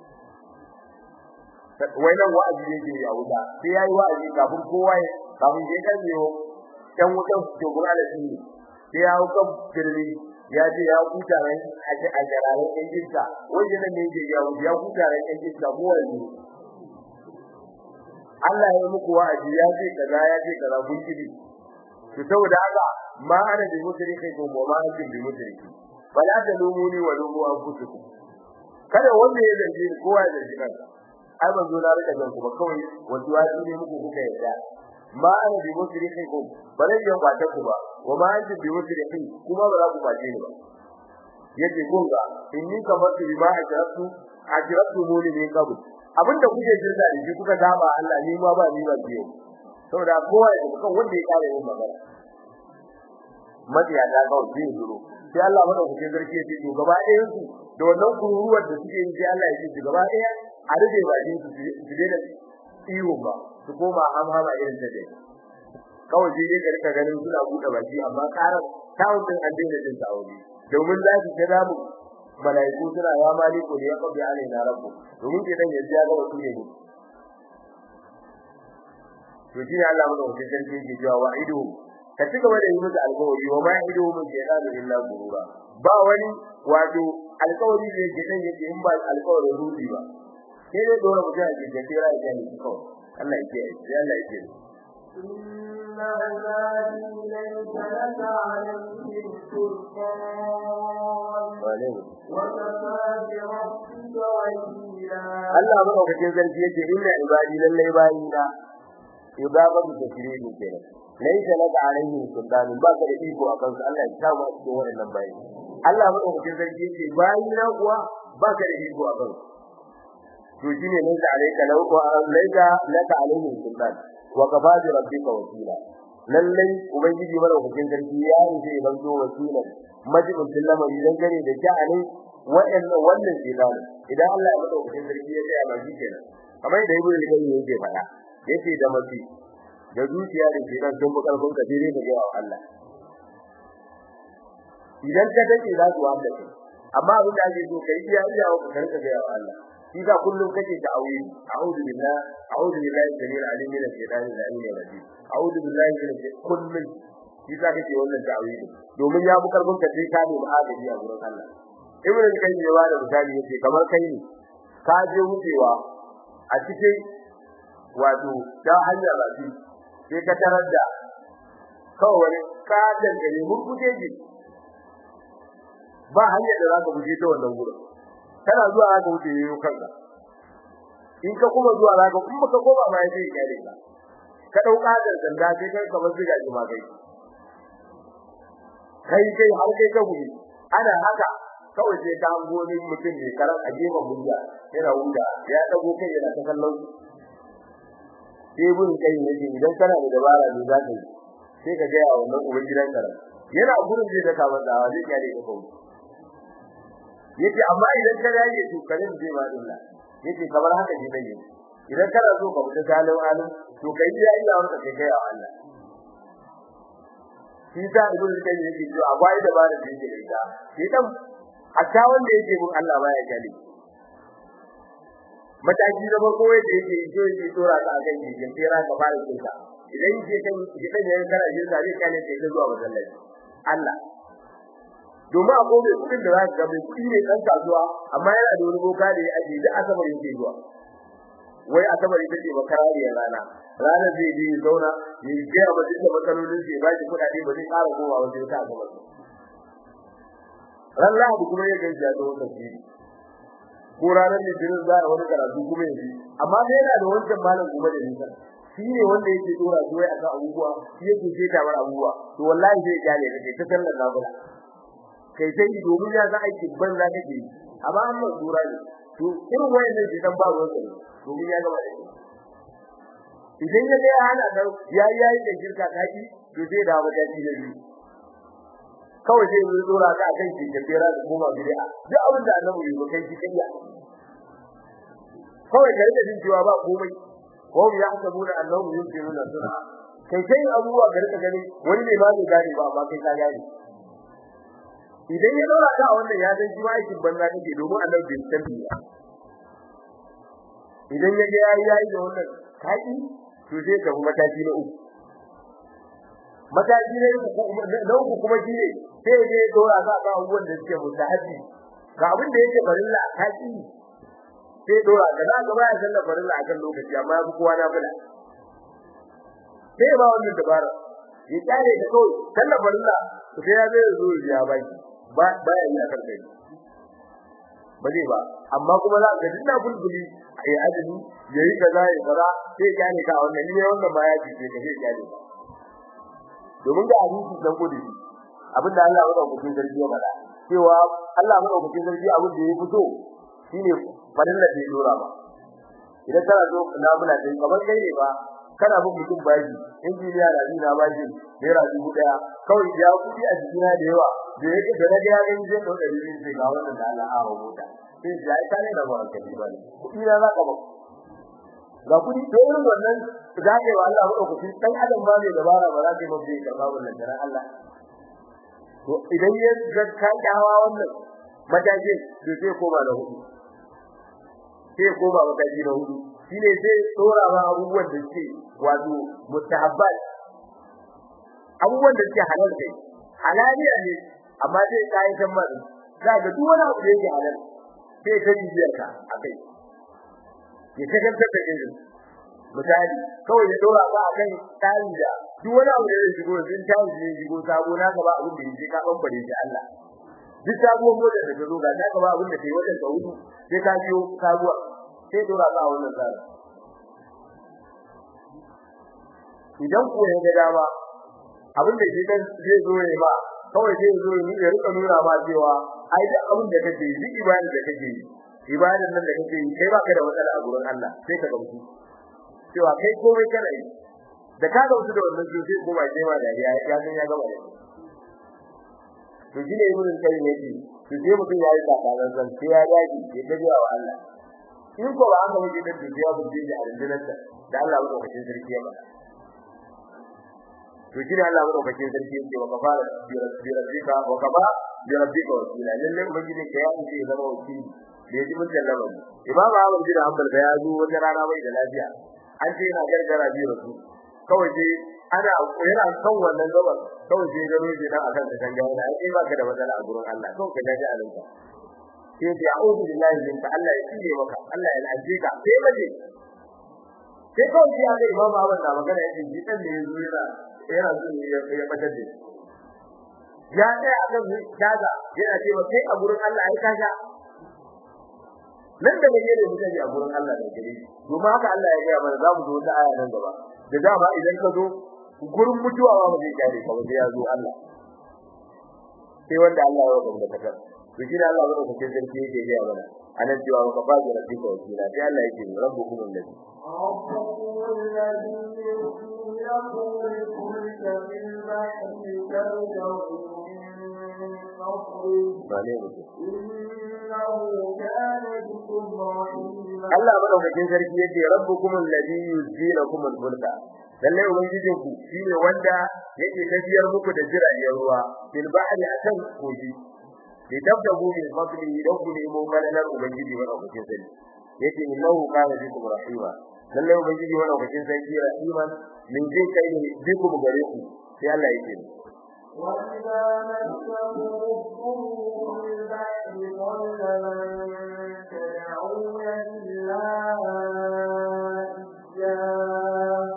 wannan wa'azi yake yi a wuta sai yayi wa'azi kafin kowa ya kafin je kan yo dan wutan to gura da shi sai ya hauka birni ya ce ya kuta ran a ce a jararin ɗan jinta wanda nan ne yake ya ya kuta ran ɗan jinta mu wani Allah ya yi muku wa'azi ya ce kaza ya ce kaza kun kidi to saboda haka ma ana da mushriki ko ma ana da mushriki wala da lumuni wa lumu anfusukum kada wanda ya zanji kowa ya zanji kansa ai ban zo na rika jan ku ba kawai wato wasi ne muku kuka yarda ma ana da mushriki ko bare yan kwata ku ba wa ma ana da mushriki kuma ba za ku kwace ni ba yace gonga inni kamar su bi ma ajratu ajratu muni ne kabu abinda kuke jirga da shi kuka dama Allah ni ma ba ni ba biyo saboda kowa ya kan wanda ya kare yin magana madiya da ga wani duro sai Allah madaukakin sarki ya ce to gaba ɗayan su da wannan kururuwar da suke yi sai Allah ya ce gaba ɗaya a rube bakin su su daina iyo ba su koma hamhama irin ta dai kawai je ne karka ganin suna buɗe baki amma karar tawun din addini din sauri domin za su kira mu malaiku suna ya maliku ne ya kabi alaina rabbu domin ke dan yaji ga wasu ne to shi Allah madaukakin sarki yake cewa wa'idu ka ci gaba da yi musu alƙawari wa ma ya'idu mu shaytanu illa gurura ba wani wato alƙawari ne ke dan yake in ba alƙawarin ruhi ba sai dai dole mu ga ke tira da ni ko Allah yake sai Allah yake inna ibadi laysa laka alayhim sultan wa kafa bi rabbika wakila Allah madaukakin sarki yake inna ibadi lallai bayina ibadatu tashrihi kenan laysa laka alayhi sultan ba ka da iko akan su Allah ya tawo a cikin wannan bayi Allah ba ku sarki yake bayi na kuwa ba ka da iko akan su to shine ne da alayka law ko laysa laka alayhi sultan wa kafa bi rabbika wakila lallai ubangiji mara hukuncin sarki ya yi sai ban zo wakila majibin sallama idan gare da sha'ani wa'annan wannan idan idan Allah ya mada hukuncin sarki ya tsaya ba shi kenan kamar da ibnu al-qayyim yake faɗa yake da mafi da zuciya da ke dan don bukarfin ka dire da yawa Allah idan ka dace za ku wanda kai amma abin da ake so kai iya iya ku karka ga yawa Allah shi ka kullum kake ta aure a'udhu billahi a'udhu billahi samir alim min ash-shaytani ar-rajim a'udhu billahi min kullum shi ka kake wannan ta'awili domin ya bukarfin ka sai ka ne ma'adabi a gurin Allah ibnu al-qayyim ya wada misali yace kamar kai ne ka je wucewa a cikin wato ta hanyar rafi sai ka tarar da kawai ka dangane mun kuje ji ba hanyar da zaka buje ta wannan gurin kana zuwa zaka wuce yayin kanka in ka kuma zuwa zaka in baka koma ba sai ka rika ka dauka da zanda sai kai kamar ziga ji ma kai kai kai har kai ka guri ana haka kawai sai ka hango ni mutum ne karan a gefen buja yana wuda ya dago kai yana ta kallon sai bun kai ne idan kana da dabara ne za ka yi sai ka ga wannan uban gidan ka yana gurin zai daka masa zai kare ka ko yace amma idan ka yayi to karin zai ba dinna yace kamar haka shi dai idan kana so ka fita salon alim to kai ya yi awon ka kai ya Allah shi da ibn kai yake to akwai da ba da yake da ita shi dan hatta wanda yake bin Allah baya gani mataki da farko yake yake yi yake tsora ka akan shi kin tsira ka fara kinka idan yake kan shi kan yayin kana yin zai kane sai ka zuwa masallaci Allah domin akwai mai kudin da zaka ga mai kudi ne dan kasuwa amma yana da wani boka da ya aje da asabar yake zuwa wai asabar ita ce bakarariyar rana rana zai je zauna ya ga ba duk matsalolin sai ba shi kudade ba zai ƙara kowa wajen ta gaba Allah da kuma ya gaji da wannan shi ko ranar da jirin za a wani karatu kuma yaji amma sai yana da wancan malam kuma da nisa shi ne wanda yake dora zuwa akan abubuwa shi yake ce ta bar abubuwa to wallahi zai kyale kake ta sallar nafila kai sai domin ya ga aiki ban za ka yi amma amma dora ne to irin wayannan shi dan ba ruwan sa domin ya gaba da idan ya ga hana da yayi yayi da shirka kaki to sai da wajen da shi kawai sai mu dora ka akan shi da tsira da kuma bid'a duk abin da annabi ya yi kai shi kiyya kawai gare da jin cewa ba komai ko ya hasabuna annahu yusiruna sunna kai sai abuwa gare ka gani wani ne ba zai gane ba amma kai ka gane idan ya dora ka wannan ya san jiwa aikin banza kake domin annabi bai san biya idan ya ga yayi yayi da wannan kai to sai ka mataki na uku mataki ne na uku kuma shi ne sai ya dora ka ga abubuwan da suke mutahabbi ga abin da yake farilla kai sai dora da za ka ba ya sallar farilla akan lokaci amma ya kowa na bula sai ba wannan dabara ya kare da kawai sallar farilla sai ya zai zo ya bai ba ba ya yi akan kai ba zai ba amma kuma za ka dinga bulbuli ai azumi yayi kaza ya fara sai ya ne ka wannan ne wannan ma ya ji sai ka sai ya ne domin da hadisi dan gudu abinda Allah ya rubuta cikin sarki ya bada cewa Allah ya rubuta cikin sarki abin da ya fito shine fadilla da dora ba idan kana zo nafila dai kamar kai ne ba kana bin mutum baji injiniya da ni na baji naira dubu daya kawai ya kudi a jikina da yawa da yake da na ga ya gani zai dauka ni sai ga wannan da Allah ya rubuta sai ya yi tare da barka ne ba kudi na za ka ba ga kudi to irin wannan da ke wa Allah madaukakin dan adam ba mai dabara ba za ka mafi karba wannan dan Allah to idan ya zakka kyawa wannan mataje sai koma da hudu sai koma mataji na hudu shine sai tsora ba abubuwan da suke wato mustahabbat abubuwan da suke halal kai halaliya ne amma sai kai kan mar kaga duk wani abu da yake halal sai ka bibiyar ka akai ya kagantar da irin misali kawai ya dora ka akan tsari da duk wani abu da yake shigo din tawo ne shigo sabo na gaba abin da yake ka bambare shi Allah duk sabuwar motar da ta zo ga ta gaba abin da kai wajen ka hudu sai ka biyo sabuwa sai dora ka wannan tsari idan ko ya ga dama abin da jikan zai zo ne ba kawai zai zo ne ya rika nuna ma cewa ai duk abin da kake yi ibada da kake yi ibadan nan da kake yi kai baka da matsala a gurin Allah sai ka gamsu cewa kai komai kana yi da ka gamsu da wannan sai kuma sai ma da ya ya san ya gaba da to shine ibn kai ne ji to sai mutum ya yi tsakanin san sai ya daji ya daji wa Allah in ko ba aka wuce da dubiya bude da aljannata da Allah ya dauke sarki ya ba to shine Allah ya dauke sarki yake wa kafara bi rabbika wa kafa bi rabbika wakila lalle ubangiji ka ya ce zama wakili da yaji mun sallama imam Ahmad bin Hanbal da ya zo wata rana bai da lafiya an ce yana gargara bi rasu kawai dai ana yana kan wannan gaban kawai sai gano shi dan akan ta canja yana ai ba ka da matsala a gurin Allah to ka jaji alanka sai ya a'udhu billahi min ta Allah ya tsire maka Allah ya lafiya ka sai maje sai kawai sai ga imam Ahmad na magana yake ji dan ne yazo yana yana zuwa ya ya fatar da ya sai aka daga yana cewa sai a gurin Allah ai kaga nan da mai ne mutane a gurin Allah da gare kuma haka Allah ya ga mana zamu zo ta aya nan gaba da dama idan ka zo gurin mutuwa ba mu zai kare ka wanda ya zo Allah sai wanda Allah ya rubuta ka to shi da Allah ya rubuta sarki yake ga mana anan cewa ka ba da rabbika wakila sai Allah yake rabbukum alladhi ربكم الذي يحيي لكم الفلك في البحر تبتغوا من فضله إنه كان بكم رحيما. Allah madaukakin sarki yake rabbukum alladhi yuzji lakum al-fulka lalle ubangijin ku shine wanda yake tafiyar muku da jiragen ruwa bil bahri akan koji li tabtagu min fadli idan ku nemo kalalar ubangiji madaukakin sarki yake innahu kana bikum rahima lalle ubangiji madaukakin sarki rahiman min zai kai ne bikum gare ku sai Allah yake وَإِذَا مَسَّكُمُ الضُّرُّ فِي الْبَحْرِ ضَلَّ مَن تَدْعُونَ إِلَّا إِيَّاهُ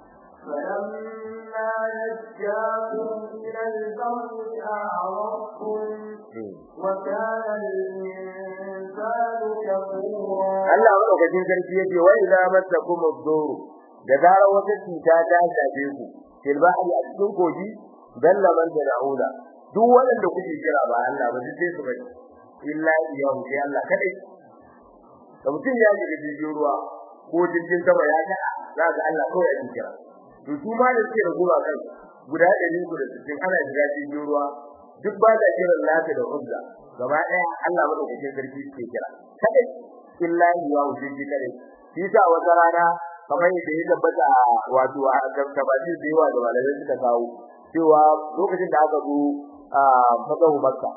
فَلَمَّا نَجَّاكُمْ إِلَى الْبَرِّ أَعْرَضْتُمْ وَكَانَ الْإِنسَانُ كَفُورًا. Allah madaukakin sarki yake wa idza massakum ad-durr da zarar wata cuta ta shafe ku fil bahri a cikin koji dalla man da'ula duk wanda kuke kira ba Allah ba sai su bari illa iyahu sai Allah kadai da mutum ya ji jirgin ruwa ko jirgin sama ya ga za ga Allah kawai ya kira to su ma da suke da gura kai guda ɗari da sittin ana shiga jirgin ruwa duk ba da kiran lafiya da uzza gaba ɗaya Allah madaukakin sarki suke kira kadai illa iyahu sai kadai shi sa wata rana kamar yadda ya tabbata wato a gabatin da yawa da malamai suka kawo cewa lokacin da aka zo a fatahu makka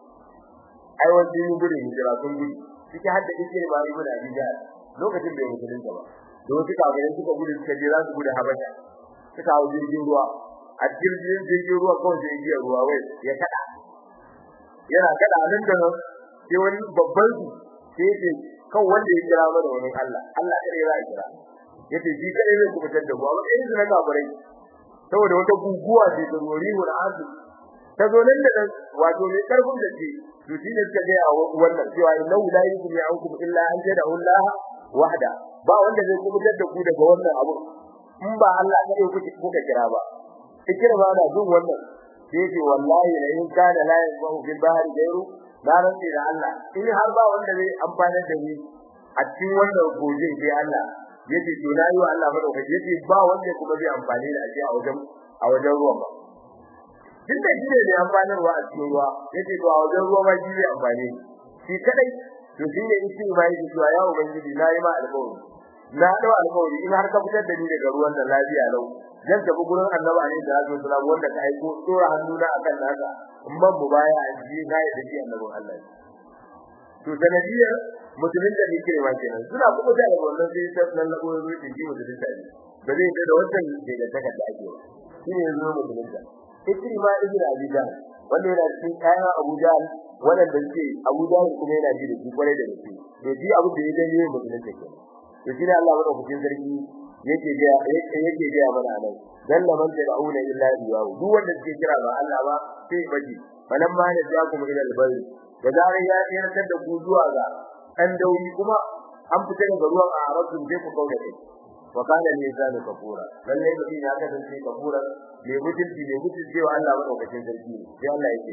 ai wani gudu hijira sun gudu suke hadda dike ba ibn abida lokacin da musulun ba don suka ga suka gudu suka je za su gudu habasha suka hawo jirgin ruwa a jirgin jirgin ruwa kawai sai ya ruwa wai ya kada yana kada nan da sai wani babban su sai ce kan wanda ya kira mana wani Allah Allah kare ya kira yace shi kare ne kuma tanda ba wai irin na gabarai saboda wata guguwa ce ta rori mu da azu ta zo nan da wato ne karfin da ce to shi ne suka ga wannan cewa innahu la yukum ya'ukum illa an tad'u Allah wahda ba wanda zai kubutar da ku daga wannan abu in ba Allah kare kuke kuka kira ba kira ba da duk wannan sai ce wallahi la in kana la yasahu bil bahri gairu da rantsi da Allah in har ba wanda zai amfana da ni a cikin wannan gojin sai Allah yace to nayi wa Allah madaukaki yace ba wanda kuma zai amfani da shi a wajen a wajen ruwa ba duk da shi ne amfanarwa a cikin ruwa yace to a wajen ruwa ba shi zai amfani shi kadai to shi ne shi ba yake cewa ya ubangiji nayi ma alƙawari na dawo alƙawari in har ka fitar da ni daga ruwan da lafiya lau zan tafi gurin Annabi alaihi salatu wasallam wanda ka aiko tsora hannuna akan naka in ban mu baya a ji kai da shi Annabi Allah to sanadiyar mutumin da yake wa kenan suna kuma da wannan sai ta nan labo ruwa da ji mutumin da ne ba zai da wannan da ga taka da ake shi ne yanzu mutumin da ikri ma ibn abi jahl wanda yana cikin kayan Abu Jahl wanda ke Abu Jahl kuma yana ji da shi kwarai da gaske to ji abu da ya gani mutumin da kenan to shi ne Allah madaukakin sarki yake ga yake yake ga mana nan dan la man da'una illa biyahu duk wanda ke kira ba Allah ba sai baji falamma ne ja kuma ila al-bayt da zarar ya yarkar da ku zuwa ga dan dauri kuma an fita daga ruwan a arabun je ku kauda kai wa kana ne zanu kafura lalle mutum ya kasance kafura ne mutunci ne mutunci cewa Allah madaukakin sarki sai Allah yake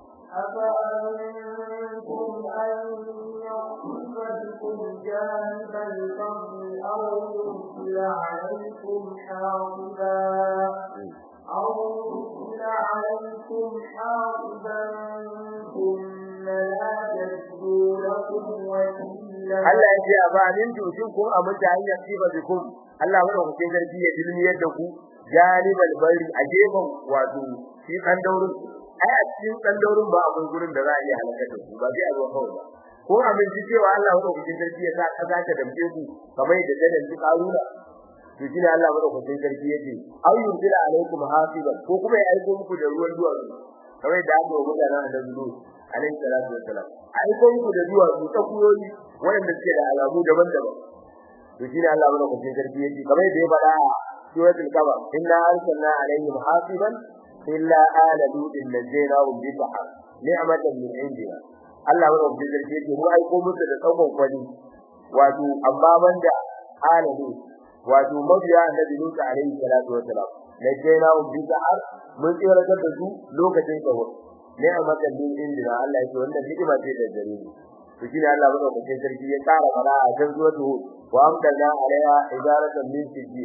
أفأنتم أن يخسف بكم جانب البر أو يرسل عليكم حاصبا أو يرسل عليكم حاصبا ثم لا تجدوا لكم وكيلا. Allah ya ce a ba'in tushin ku a mutane ya tsiba bikum Allah madaukakin sarki ya dilmiyar da ku janibal bari a gefen wato shi kan daurin ai a cikin dan daurin ba abun gurin da za a iya halaka da ku ba sai a zo kawai ba ko abin ji cewa Allah madaukakin sarki ya sa kaza ta damke ku kamar da dadan su karuna to shi ne Allah madaukakin sarki yake ayyun bila alaikum hasiban ko kuma ya aiko muku da ruwan duwatsu kamar da aka yi mutanen da zulu alaihi salatu wassalam aiko muku da duwatsu ta kuyoyi wanda suke da alamu daban-daban to shi ne Allah madaukakin sarki yake kamar da ya faɗa suratul kaba inna arsalna alaihim hasiban illa ala ludin najaynahu bi bahar ni'matan min indina Allah wa rabbil sarki mu aiko musu da tsawon kwani wato amma banda ala lud wato mabiya annabi Lut alaihi salatu wasalam najaynahu bi bahar mun tsira da su lokacin kawo ni'matan min indina Allah ya ce wannan ni'ima ce da gare ni to shine Allah wa rabbil sarki ya tsara fara a kan zuwa wa amdana alaiha idaratan min sijil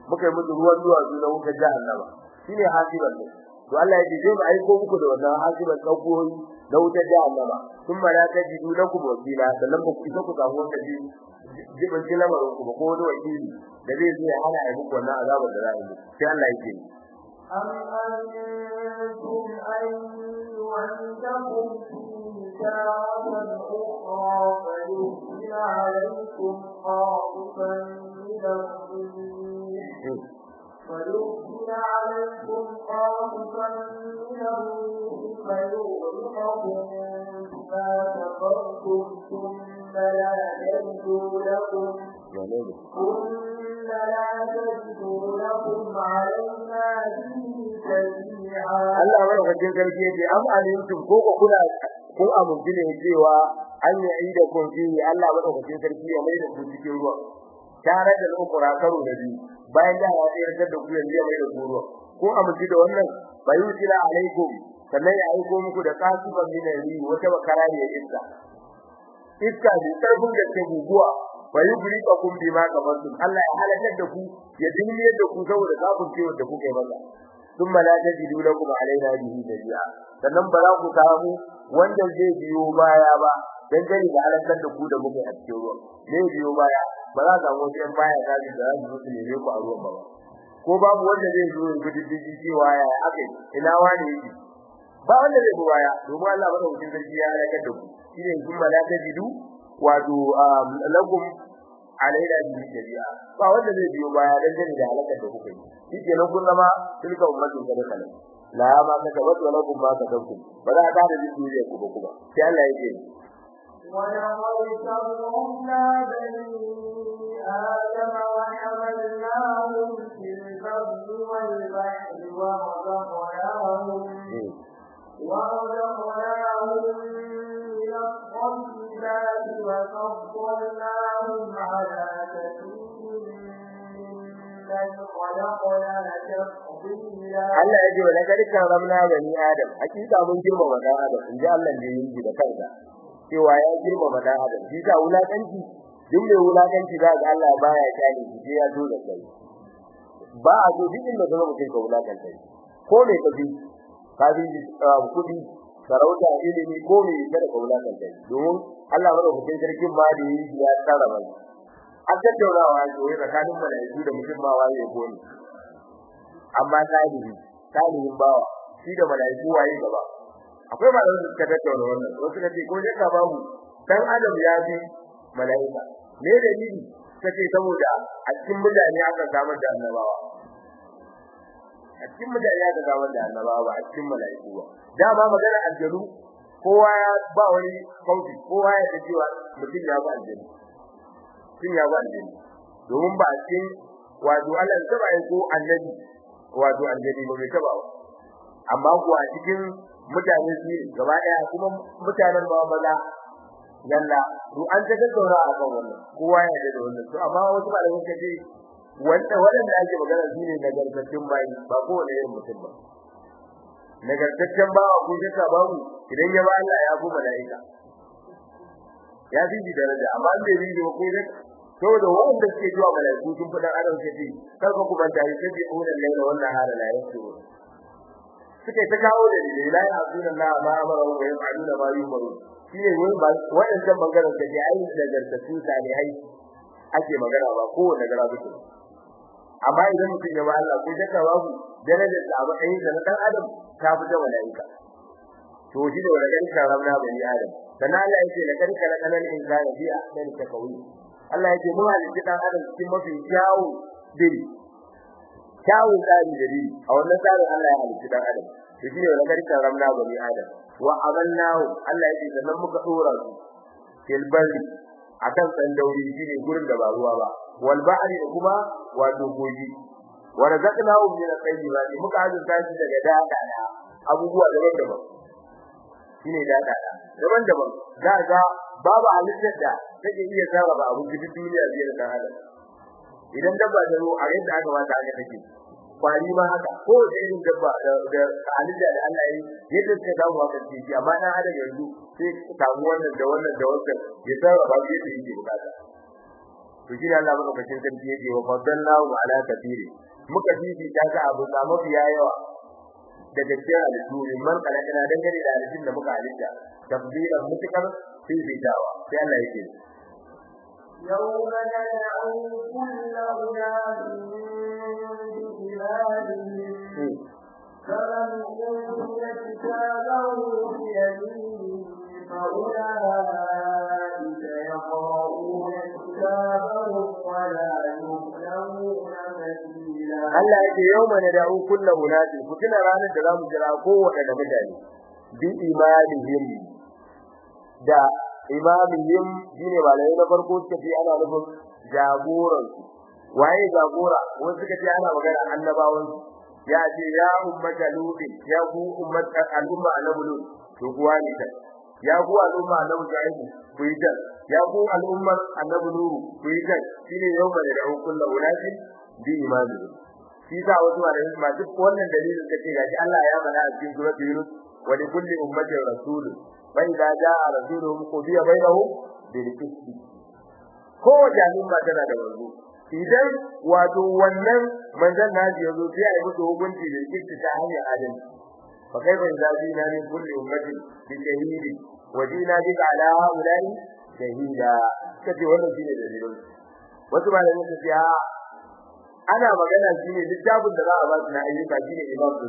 muka yi musu ruwan duwa na wutar jahannama shine hasiban ne to Allah ya ce zai aiko muku da wannan hasiban tsakoyi da wutar jahannama kuma la tajidu lakum wakila sannan ba ku isa ku samu wanda ji jibin lamarin ku ba ko wani wakili da zai zo ya hana aiki wannan azabar da za a yi sai Allah ya ce am antum an yu'adakum taratan ukhra fa yusila alaykum qa'ifan min al-rih فيرسل عليكم قاصفا من الريح فيغرقكم بما كفرتم ثم لا تجدوا لكم ثم لا تجدوا لكم علينا به تبيعا. Allah mai wajen garke yake am alimtum ko ko kuna ko amince ne cewa an yi da kun fi Allah mai wajen sarki ya mai da ku cikin ruwa tare da ukura karo da biyu bayan da ya yarda da ku yanzu mai da ruwa ko amince da wannan bayutila alaikum sannan ya aiko muku da kasuban minari wata bakarari ya iska iska da karfin da ke guguwa bayubrikakum bima kafartum Allah ya halakar da ku ya dinne da ku saboda kafin cewa da kuke masa thumma la tajidu lakum alaina bihi dabi'a sannan ba za ku samu wanda zai biyo baya ba dan gani da halakar da ku da muke a cikin ruwa ne biyo baya ba za ka mu yan baya da da su su ne ku a ruwan ba ko babu wanda zai zo ya gudu diji cewa ya ake ina wani yake ba wanda zai biyo baya domin Allah ba da mutum sarki ya halakar da ku shine thumma la tajidu wato lakum alaina bihi dabi'a ba wanda zai biyo baya dan gani da halakar da kuke shi ke nan kun zama tilka ummatin kada kana la ma ka wato wala kun ba ka dauku ba za ka da duniya ku ba kuma sai Allah yake ولقد كرمنا بني آدم وحملناهم في البر والبحر ورزقناهم ورزقناهم من الطيبات وفضلناهم على كثير ممن خلقنا تفضيلا. Allah ya ce wa laqad karamna bani Adam hakika mun girmama dan Adam inji Allah da yin da kansa cewa ya girmama dan Adam shi ta wulakanci duk mai wulakanci ga Allah baya kyale shi ya zo da kai ba a zo duk inda zama mutum ka wulakanta ko me kafi kafi kudi sarauta ilimi ko me kada ka wulakanta domin Allah bada hukuncin sarkin ba da yi ya tsara mai an tattaunawa ne wai tsakanin malaiku da mutum ba waye ko ne amma talibi talibin bawa shi da malaiku waye gaba akwai malaikun da suka tattauna wannan wasu kace ko dai ka babu dan adam ya bi malaika me dalili kace saboda a cikin mutane aka samu da annabawa a cikin mutane aka samu da annabawa a cikin malaiku ba dama magana aljanu kowa ya ba wani kauci kowa ya ce cewa mutum ya ba aljanu mutum ya ba aljanu domin ba cikin wato Allah ta ba ko annabi wato aljani ba mai taba amma ko a cikin mutane su gaba daya kuma mutanen ba maza yalla ru an ta daura a kan wannan kowa ya da wannan to amma wasu malamai suka ce wanda wanda ake magana shine nagartaccen bayi ba ko wani irin mutum ba nagartaccen bawa ko duka babu idan ya ba Allah ya bu malaika ya fi daraja amma an bai yi ko dai saboda wanda suke zuwa malaiku sun fadan adam sai ce kar ka kuma tare sai bi wannan laila wannan hala la yasu suke ta kawo da la ya'zuna Allah ma amara wa yaf'aluna ma yumaru shine wadannan bangaren da ke ayi nagartattu sai ai ake magana ba ko nagara buke amma idan mutum ya ba Allah ko daka babu darajar da abu ayi da dan adam ta fi da malaika to shi da wannan karamna bani adam dan Allah yake la kan kana kana insani bi ahsani takawi Allah yake mu halitta dan adam cikin mafi kyawu diri kyawun tsari diri a wannan tsarin Allah ya halitta dan adam to shi ne la kan karamna bani adam wa amannahu Allah yake dan muka dora su fil barri akan sandauri shine gurin da ba ruwa ba wal ba'ri kuma wato goji wa razaqnahu min at-tayyibat muka azurta shi daga dada abubuwa daban-daban shine dada daban-daban za ga babu halittar da take iya sarrafa abu cikin duniya biyar da hada idan dabba da ruwa a yadda aka wata aka take kwari ma haka ko irin dabba da halitta da Allah yi yadda take dawo haka ce amma dan adam yanzu sai samu wannan da wannan da wannan ya sarrafa shi yadda yake bukata to shi Allah madaukakin sarki yake wa faddalnahu ala kathiri muka fifi ta ga abu da mafi yawa daga cikin halittu man kana ina dangane da halittun da muka halitta tafdilan mutakar fifitawa sai Allah yake يوم ندعو كل أناس بإمامهم فمن أوتي كتابه بيمينه فأولئك يقرؤون كتابهم ولا يظلمون فتيلا. Allah yake yauma na da'u kullu unatin kutuna ranar da zamu jira kowanne da mutane bi imanihim da imamihim shine malai na farko suka ce ana nufin jagoran waye jagora wasu suka ce ana magana annabawan ya ce ya ummata lutin ya ku ummat al-umma annabi to kuwa ne ta ya ku al'umma annabi shaibu ku yi ta ya ku al'umma annabi nuru ku yi ta shine yauma da da'u kullu unatin bi imamihim shi da wasu malai ma duk wannan dalilin da ke gashi Allah ya bada a cikin suratul yunus wa li kulli ummatin rasulun فإذا جاء رسولهم قضي بينهم بالقسط ko jami'in ba tana da wanzu idan wato wannan manzon naji yazo sai ai musu hukunci da kici ta hanyar adalci fa kai ban zabi na ne kulli ummati bi shahidi wa dina bi ala ulai shahida kace wannan shine dalilin wasu malamin su ce ana magana shine littafin da za a ba su na ayyuka shine imam din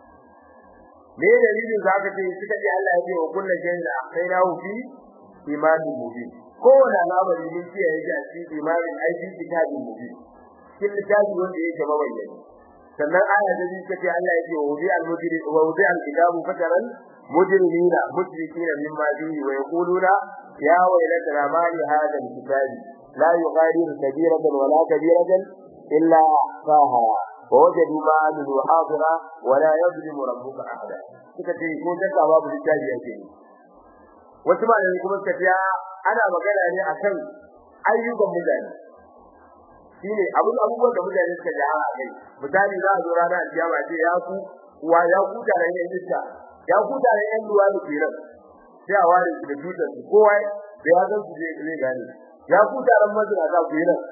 me dalilin zaka ce suka ce Allah ya ce wa kullu shay'in akhaynahu fi imanin mubin ko da labari ne ce yayi a cikin imanin aiki kitabin mubin kin littafi wanda yake mabayyana sannan aya da ji ce Allah ya ce wa bi al-mujrim wa bi al-kitabu fataran mujrimina mushrikina mimma bihi wa yaquluna ya waylatana ma li hadha al-kitab la yughadiru kabiratan wala kabiratan illa ahsaha ووجدوا ما عملوا حاضرا ولا يظلم ربك احدا suka ce ko daga babu littafi yake wasu ba ne kuma suka ce ana magana ne akan ayyukan mutane shine abun abubuwan da mutane suka ji a kai misali za a zo rana kiyama ce ya ku wa ya ku da ran iska ya ku da ran duwa da kiran sai a ware su da tutar su kowa da ya san su je zai gane ya ku da ran mazuna za ku yi nan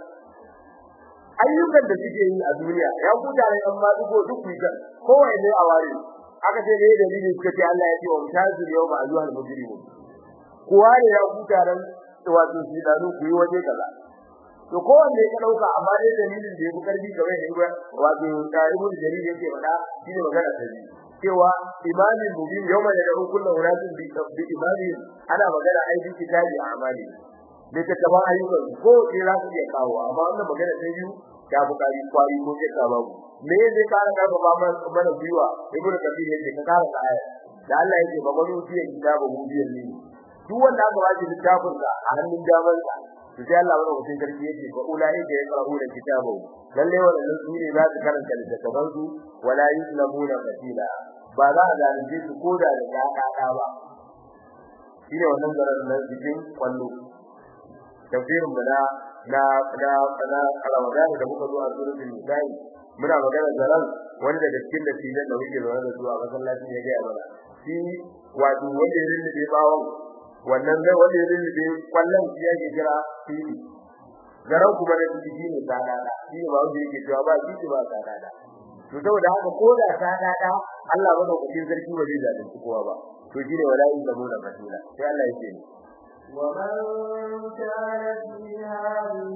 ayyukan da suke yi a duniya ya kutare amma duko duk kuikan kowai ne a ware aka ce ne dalili suka ce Allah ya ce wa mutazil yawma ayyuhal mujrimun kowa ne ya kutaren wato shi da ku yi waje kaza to kowanne ka dauka amma dai dalilin da yake karbi kawai ne ba wato tarihul jariri yake fada shine magana ta ji cewa imamin mubin yawma da kullu uratin bi imami ana magana aiki kitabi a amali da ta kaba ayyukan ko ira su ya kawo amma wannan magana ta biyu ta bukari kwari ko ke ka babu me zai kara ka ba mana biwa ibnu kabir yake ka kara ka aya da Allah yake ba bari wuce ya kitabu mubin ne duk wanda aka waje littafin sa a hannun daman sa to sai Allah wannan mutum karfi yake ba ulai da ya karahu da kitabu lalle wannan su ne za su karanta littafin su wala yuslamuna fatila ba za a zalunce su koda da ya kada ba shine wannan garan nan cikin kwallo tafsirin da na na na Ramadan da muka zo a suratul Nisa muna magana zaran wanda da cikin da tilan da muke zuwa da su a masallaci ne ga mana shi wato wanda ya rinne bawon wannan da wanda ya rinne kwallon shi yake kira fili zaran kuma da ciki ne sadada shi ba wanda yake cewa ba ciki ba sadada to saboda haka ko da sadada Allah ba da kudin sarki ba zai zalunci kowa ba to shine wala'i da mu da fatila sai Allah ya ce ومن كان في هذه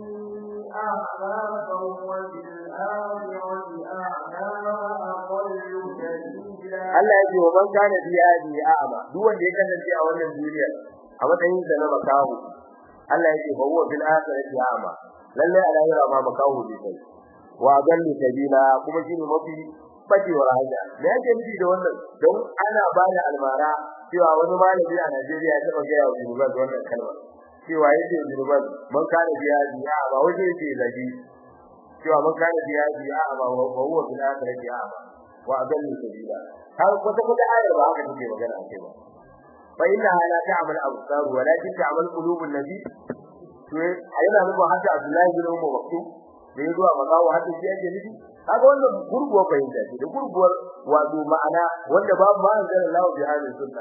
أعمى فهو في الآخرة أعمى وأضل سبيلا. Allah ya ce wa man kana fi hadi a'ma duk wanda ya kasance a wannan duniya a matsayin sa na makahu Allah ya ce fa huwa fil akhirati a'ma lalle alayhi ma makahu ne kai wa adallu sabila kuma shine mafi bacewar hanya me yake nufi da wannan don ana bani almara cewa wani malami a Najeriya ya taba ga yawo Zuruban wannan kalma cewa yake Zuruban man kana biya biya ba waje yake zagi cewa man kana biya biya ba wa huwa bil akhirati a'ma wa adallu sabila har wata wata ayar ba haka take magana ake ba fa inna la ta'mal absar walakin ta'mal qulubul ladhi to ayyana rubu hatta Abdullahi bin Umar waktu da zuwa magawa hatta shi yake nufi kaga wannan gurguwa fahimta ce da gurguwar wato ma'ana wanda babu ma anzala Allah bi hadin sunna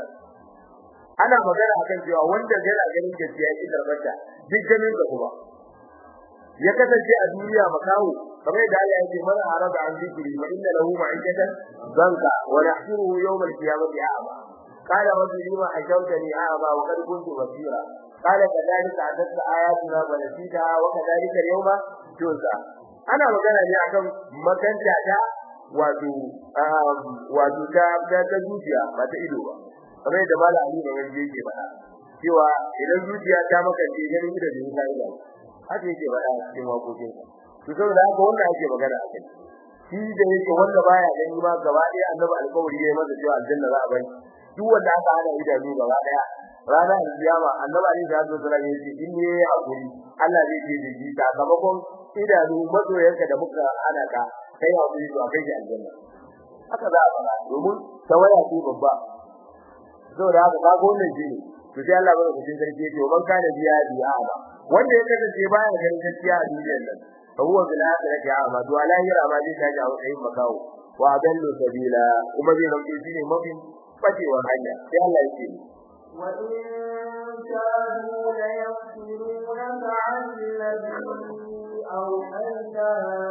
ana magana akan cewa wanda yana ganin gaskiya yake karbata duk ganin da kuma ya kasance a duniya makawo kamar da Allah ya ce mana arada an zikri fa inna lahu ma'ikatan zanka wa nahshuruhu yawm al-qiyamati a'ma qala rabbi lima hajawtani a'ma wa qad kuntu basira qala kadhalika atatka ayatuna wa nasitaha wa kadhalika al-yawma tunsa ana magana ne akan makanta ta wato wato ta ta zuciya ba ta ido ba kamar da malami ne wanda yake faɗa cewa idan zuciya ta makance ganin ido da ta ido haka yake faɗa cikin wakokin to saboda haka wanda ake magana akai shi da yake wanda baya gani ma gaba ɗaya annabi alƙawari yayi masa cewa aljanna za a bai duk wanda aka hada idanu gaba ɗaya ranar kiyama annabi ali da zo zura yace in ne hakuri Allah zai ce da shi sakamakon idanu mazoyanka da muka hana ka kai hakuri to akai aljanna haka za a fara domin tawaya ce babba saboda haka ka ga wannan shi ne to sai Allah bada cikin sarki to ban kana biya biya ba wanda ya kasance baya ganin gaskiya a duniyar nan fa huwa bil akhirati a'ma to alahira ma zai taji a wajen makawo wa adallu sabila kuma zai rauke shi ne mafi facewar hanya sai Allah ya ce wa in kanu la yaftiruna an alladhi awhayna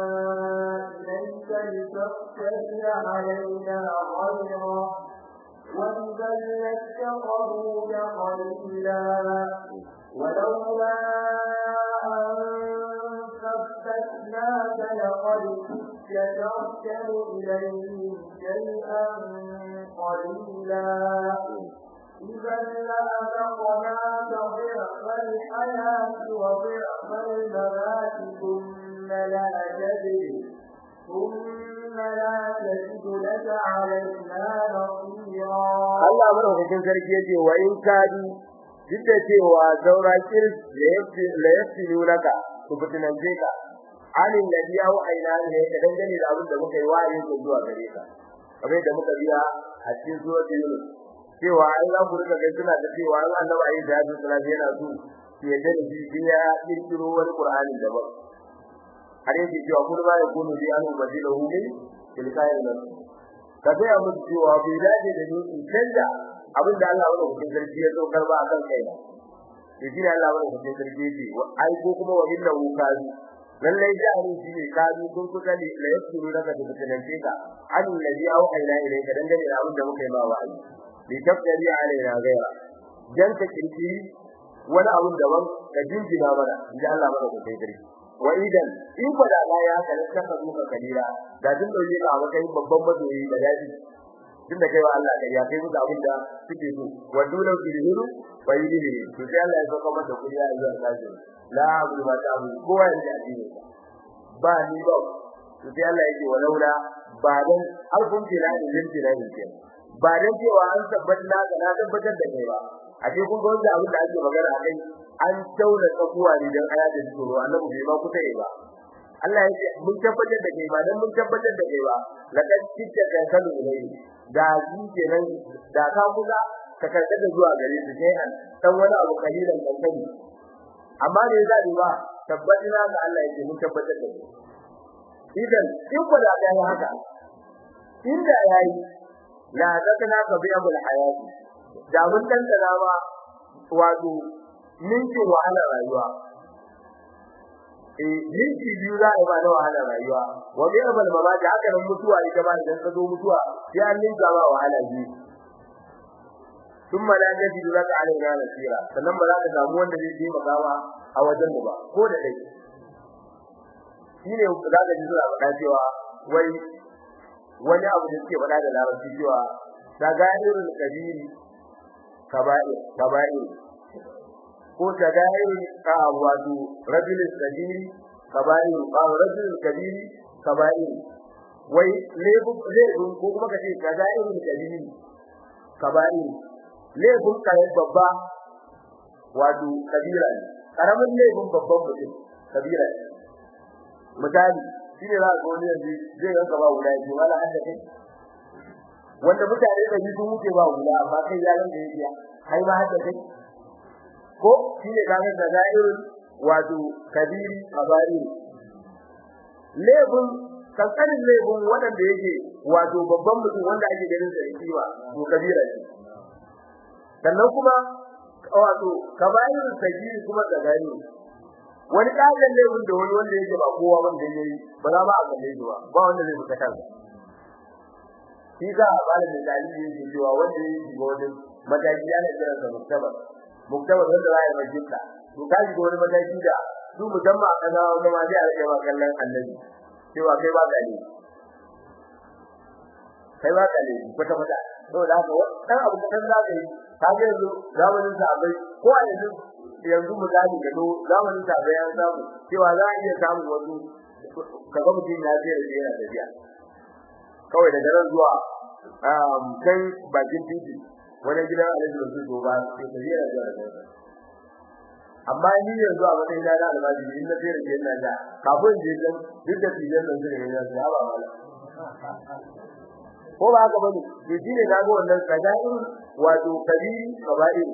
ilayka litaftari alayna ghayra وَإِذًا لَّاتَّخَذُوكَ خَلِيلًا وَلَوْلَا أَن ثَبَّتْنَاكَ لَقَدْ كِدتَّ تَرْكَنُ إِلَيْهِمْ شَيْئًا قَلِيلًا إِذًا لَّأَذَقْنَاكَ ضِعْفَ الْحَيَاةِ وَضِعْفَ الْمَمَاتِ ثُمَّ لَا تَجِدُ ثُمَّ لَا تَجِدُ لَكَ عَلَيْنَا نَصِيرًا Allah madaukakin sarki yace wa in kadi dukkan cewa zaura kir la yafsilu laka ku fitinance ka alin da biya wa aina ne ka dangane da abin da muka yi wa'ayi ko zuwa gare ka kamar da muka biya a cikin suratul yunus cewa ai za ku rika gaisuna da cewa annabi ayi da hadisi sallallahu yana so ki yadda da shi ya kirkiro wani qur'ani daban har yake cewa kullu ma yakunu bi an ubadilahu min tilka'il nas kaje a mutu cewa bai dace da ni in canza abin da Allah wanda kuke zargi ya dokar ba akan kai na to shi Allah wanda kuke zargi ce ai ko kuma wa innahu kazi lalle da ni shi ne kazi kun kuka ne la yasuru daga da tunance ka an ladhi au aina ilayka dangane da abin da muka yi ma wa'azi bi tafsiri alaina gaira dan ka kirki wani abin daban ka jinjina mana inda Allah wanda kuke zargi wa idan in ba da Allah ya kalli ka zuka kalila da din dauke ka a matsayin babban mazoyi da dadi tunda kai wa Allah kai ya kai musu abin da suke so wa dole ku dihiru wa yidihi to sai Allah ya saka masa kudi ya zuwa kaje la abu ba ta abu kowa ya ji ba ni ba to sai Allah yake walaula ba dan alfun tilani din tilani ke ba dan cewa an tabbata da na tabbatar da kai ba a ce kun ga wanda abin da ake magana a kai an tauna tsakuwa ne dan aya da tsoro annabi bai ba kuta ba Allah yake mun tabbatar da kai ba dan mun tabbatar da kai ba laqad kitta ka kalu ilayhi da shi kenan da ka kuza ka karɓa da zuwa gare shi sai an dan wani abu kalilan kankani amma ne za ni ba tabbatina ga Allah yake mun tabbatar da kai idan in ku da ga haka inda yayi la zakana ka bi abul hayati da mun tantana ma wato ninkin wahala rayuwa eh ninki biyu za a ba da wahala rayuwa wa bi abul mamati haka nan mutuwa ita ba idan ka zo mutuwa sai an ninka ba wahala biyu thumma la yajidu laka alaina nasira sannan ba za ka samu wanda zai yi magawa a wajen mu ba ko da dai shine za ka ji suna faɗa cewa wai wani abu da suke faɗa da larabci cewa tagairul kabiri kaba'ir kaba'ir ko tagairul ka wato rajulul kabiri kaba'ir ba rajulul kabiri kaba'ir wai lebu lebu ko kuma kace tagairul kabiri kaba'ir lebu kai babba wato kabira ne karamin lebun babban mutum kabira ne misali shine za ka wani yanzu zai yanka ba wula ji wala hadda kai wanda mutane da yi sun wuce ba wula amma kai ya nan da yake kai ma hadda kai ko shine kaga da zairin wato kabiri kabari lebun kankanin lebun wanda yake wato babban mutum wanda ake ganin sa yake ba to kabira ne sannan kuma wato kabarin kabiri kuma da gani wani kagan laifin da wani wanda yake ba kowa wanda yayi ba za ba a kalle shi ba ba wanda zai fita kansa shi ga balin da dalili yake cewa wanda yake ga wani mataki yana kiran sa muktaba muktaba wanda zai yi majinta to kai ga wani mataki da su musamman a kaza wanda ma zai rike ba kallon annabi cewa kai ba gani kai ba gani kwata kwata to da haka dan abu kan da kai ka ga yanzu zamanin sabai ko a yanzu yanzu mu gani da do zamanin sabai an samu cewa za a iya samu wasu kaga mutum ya je da yana tafiya kawai daga nan zuwa um kai bakin titi wani gidan Alhaji Rasul to ba sai tafiya da zuwa amma ni yanzu a matsayin da albaji in na tsere ke nan da kafin je dan duk da tijan nan zai ne ya ba mala ko ba haka bane ji ne kaga wannan kadain wato kabiri kaba'ir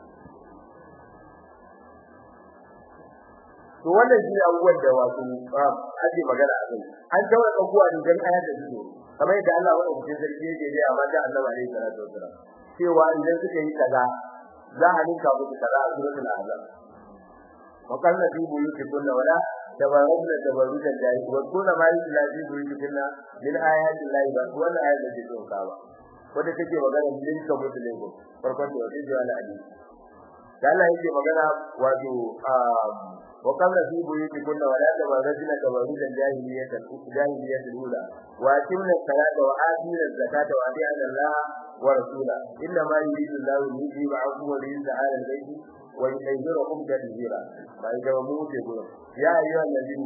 to wannan shi abubuwan da wato ake magana a kai an tawo abubuwa din dan ayar da su kamar yadda Allah wanda cikin sarki yake da amma da Allah alaihi salatu wasallam cewa idan suka yi kaza za a ninka musu kaza a suratul azab وقال في بيوتكن ولا تبرجن تبرج الجاهل وكل ما يتلى في بيوتكن من آيات الله ولا آيات التي تنقض wanda take magana din ka musulmi farkon da wani jawala ali Allah yake magana wato wa qala fi buyutikum wala tabarrajna tabarrujan jahiliyyatan jahiliyyatul ula wa atimna salata wa atina zakata wa atina Allah wa rasula inna ma yuridu Allahu li yudhiba 'ankum wa yuz'ala al-bayti wa yuzhirukum tadhira ba ga mu ke go ya ayyuhan nabi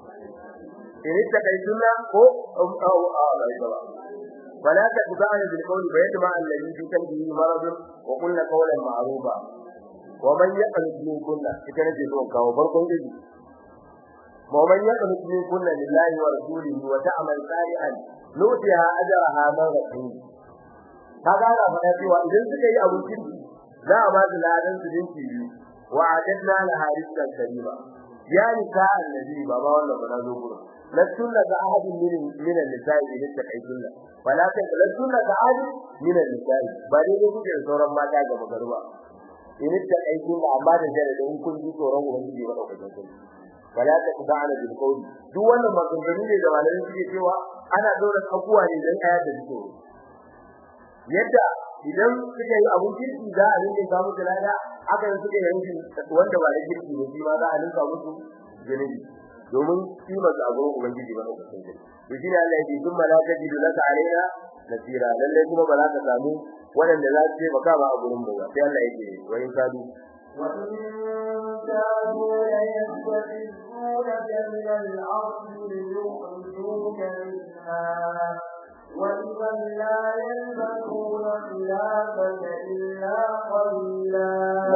in takaituna ko au ala ibada ولا تتبعن بالقول فيتبع الذي في قلبه مرض وقلنا قولا معروفا ومن يقنط منكن كان جدون كاو بركون دي ومن يقنط منكن لله ورسوله وتعمل صالحا نؤتها اجرها مرتين kaga da fada cewa idan suka yi abun kirki za a ba su ladan su dinki biyu wa adadna la harisan karima ya nisa annabi baba wannan ba zo gurin la sunna da ahadin min min al-nisa'i idan ta kai sunna wala ta la sunna da ahadin min al-nisa'i ba dai dai kuke sauran mata ga magaruwa idan ta kai sunna amma da jere da kun ji tsoron ubangiji ba dauka kai wala ta kubana bil qawli duk wannan maganganu ne da malamin suke cewa ana dora akuwa ne dan ayar da suke yadda idan suka yi abun kirki za a rinke samu dalala aka yi suka yi wanda ba da kirki ne shi ma za a rinka musu jinibi domin kima ga gurin ubangiji ba ko sai dai to shi ne Allah ya ce kuma la tajidu laka alaina nasira lalle kuma ba za ka samu wanda za su ce baka ba a gurin mu sai Allah ya ce wa in kadu wa in kadu la yastafidunaka min al-ardi yukhrijuka minha وَإِذًا لَّا يَلْبَثُونَ خِلَافَكَ إِلَّا قَلِيلًا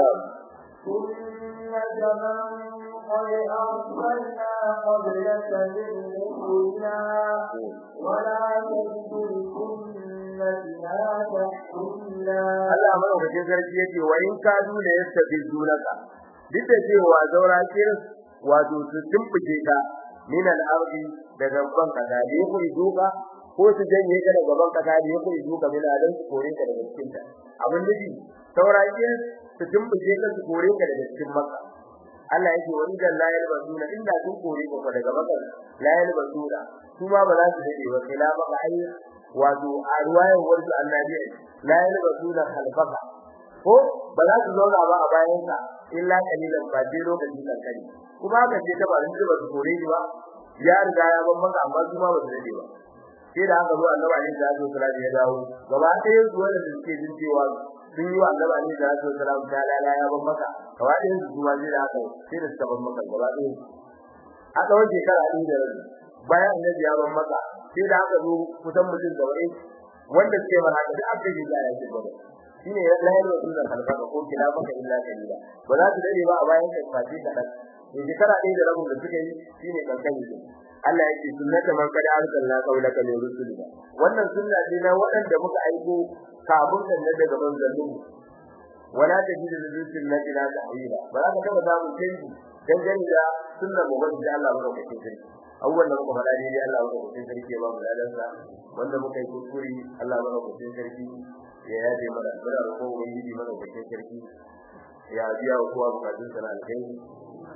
سُنَّةَ مَن قَدْ أَرْسَلْنَا قَبْلَكَ مِن رُّسُلِنَا وَلَا تَجِدُ لِسُنَّتِنَا تَحْوِيلًا Allah madaukakin sarki yake wa in kadu la yastafidunaka duk da cewa zaurakin wato su tumbuke ka min al-ardi daga ban kaza ne ku duka ko su janye ka daga gaban kasa da yake yi duka bila dan su kore ka daga cikin ta abin da ji saurayi su tumbuke ka su kore ka daga cikin makka Allah yake wani da la yalbasuna inda sun kore ka daga makka la yalbasuna kuma ba za su dade ba kila ba ai wato a ruwayan wani annabi la yalbasuna khalfaka ko ba za su zauna ba a bayan sa illa kalilan ba dai lokacin kankani kuma ka ce ta ba su ba su kore ni ba ya riga ya ban maka amma kuma ba su dade ba sai da aka zo Annabi Ali da Abu Talib ya dawo gaba ɗaya su wanda suke jin cewa sun yi wa Annabi Ali da Abu Talib ta lala ya ban maka gaba ɗaya su kuma sai da aka sai da suka ban maka gaba ɗaya a tsawon shekara ɗin da rabi bayan Annabi ya ban maka sai da aka zo kusan mutum saba'in wanda suke mana haka da aka yi da ya ce gaba shine ya la ilaha illa Allah ko kila baka illa kalila ba za su dade ba a bayan kai fati kadan in shekara ɗaya da rabin da suke yi shine kankani Allah yake sunnata man kada arsalna qawlaka li rusulina wannan sunna ce na waɗanda muka aiko kafin kan daga manzannin wala tajidu li sunnati la ta'ila ba za ka taba samu canji dangane da sunnar mu wanda Allah ya roƙe shi awwal da muka faɗa dai Allah ya roƙe shi ba mu ladansa wanda muka yi kuskure Allah ya roƙe shi ya yaje mana da roƙo ubangiji mana roƙe shi ya biya wa kowa bukatun sana alkai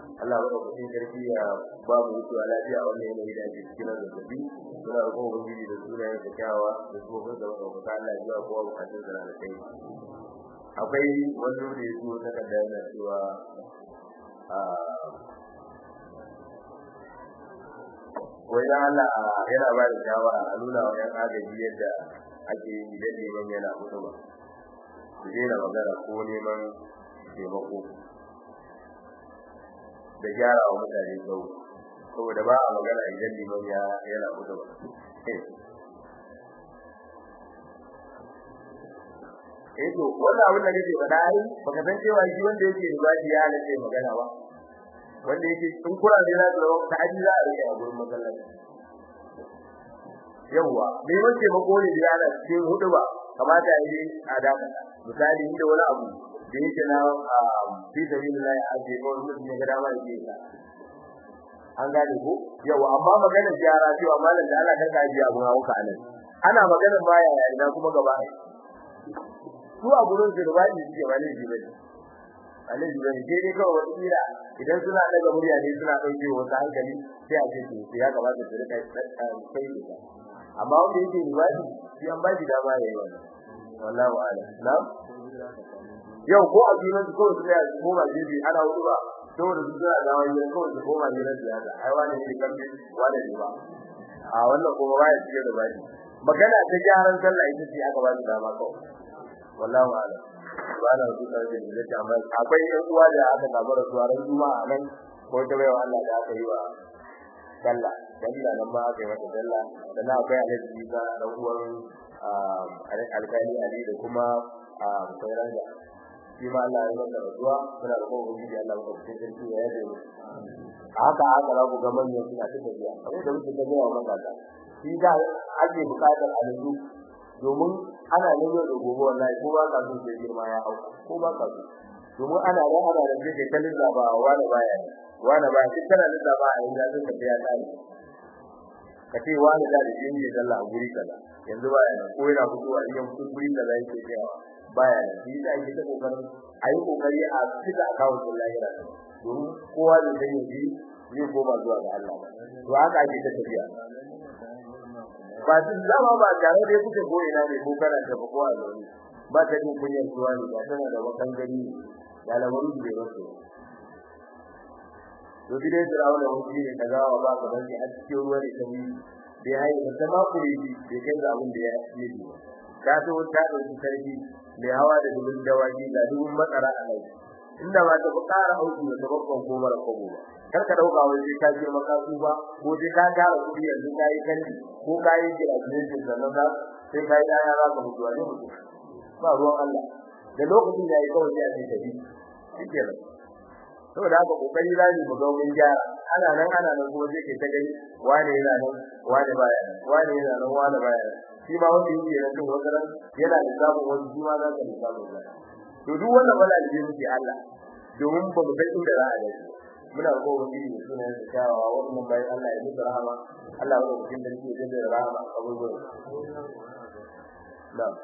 Allah ya roƙe sarki ya ba mu mutuwa lafiya wannan yanayi da ake cikin zazzabi muna roƙon ubangiji da sunayen sa kyawawa da tsohon da muka Allah ya biya kowa bukatun sa da kai akwai wani da ya zo ta kada yana cewa a wai dan Allah yana ba da shawara a nuna wa yan agaji yadda ake yi idan neman yana mutuwa su daina magana ko neman taimako da gyara wa mutane sau saboda ba a magana idan liman ya yana mutuwa eh to wannan abin da nake faɗa ai baka san cewa shi wanda yake ribaji ya halace magana ba wanda yake in kura ne za su ta aji za a rike a gurin masallaci yawa bai wace makone da yana cikin hudu ba kamata a yi a daka misali inda wani abu da yake na fi sabilillah a ce ko mutum ne ga dama yake ka an gane ko yawa amma magana ziyara cewa malam da Allah ka gaji abu hawo ka anan ana magana baya yayi na kuma gaba su a gurin su rubaji suke ba ne ji bane alai ji bane sai dai kawai wata kira idan suna daga murya ne suna dauke wata hankali sai a ce to ya kamata su rika sai amma wanda yake rubaji shi an ba shi dama yayi wannan wallahi wa'ala na yau ko a duniya ko su ya ko ba jibi ana hudu ba saboda su da dawo ne ko su koma ne da siyasa ai wani ne kamar wani ne ba a wannan kuma ba ya cike da bani magana ta gyaran sallah ita ce aka ba su dama kawai wallahi wa'ala bana su da da da amma akwai yan uwa da aka gabara su ran juma'a nan ko ta bayan Allah da aka yi wa sallah dalla nan ma aka yi mata sallah dan akwai alhaji da dan uwan alƙali Ali da kuma sauran da shi ma Allah ya masa rasuwa suna da kowa gidi Allah ya kace sarki ya yaje mu haka haka za ku ga manyan suna ta tafiya kamar da muke ga yawa magana shi da ake bukatar alidu domin ana nuna da gobe wallahi ko ba ka so sai girma ya hauka ko ba ka so domin ana da ana da take kallin da ba wani baya wani baya shi kana da ba a inda zai tafiya ta kace wani da jin ji Allah a guri kaza yanzu baya ko yana fitowa in yan fito guri kaza yake cewa baya shi da yake ta kokarin ayi kokari a cika account din lahira domin kowa da zai yi zai koma zuwa ga Allah to haka ake ta tafiya ba din zama ba tare da kuke ko ina ne ko kana ta ba kowa ne ba ta din kunyar zuwa ne ba tana da wakan gari da lamarin da ya wato to bide da rawa da wani ne kaza ba ka dan a cikin ruwa ne ta yi bai hayi da ta ma kuri bai kai da abin da ya yi ta to ta dauki sarki mai hawa da dubin dawaki da dubin matsara a kai inda ba ta fara auki da babban gomar kogo ba kar ka dauka wai sai ka girma ka ba ko sai ka ga kudi yanzu kai kanti ko kai jira ne sannan da sai kai da yara ka mutuwa ne ba ruwan Allah da lokacin da yayi kawai sai a ce tabi shikenan saboda haka kokari rani mu ga mun gyara ana nan ana nan kuma sai kai ta gani wane yana nan wane baya wane yana nan wane baya shi ma wanda yake nan tun wanda yana da sabon wani shi ma za ka da sabon ba to duk wannan bala da yake Allah domin ba mu san inda za a dace muna ga wani ne sunan da tawawa wannan bai Allah ya mutu rahama Allah ya rubuta da shi da rahama abubuwa da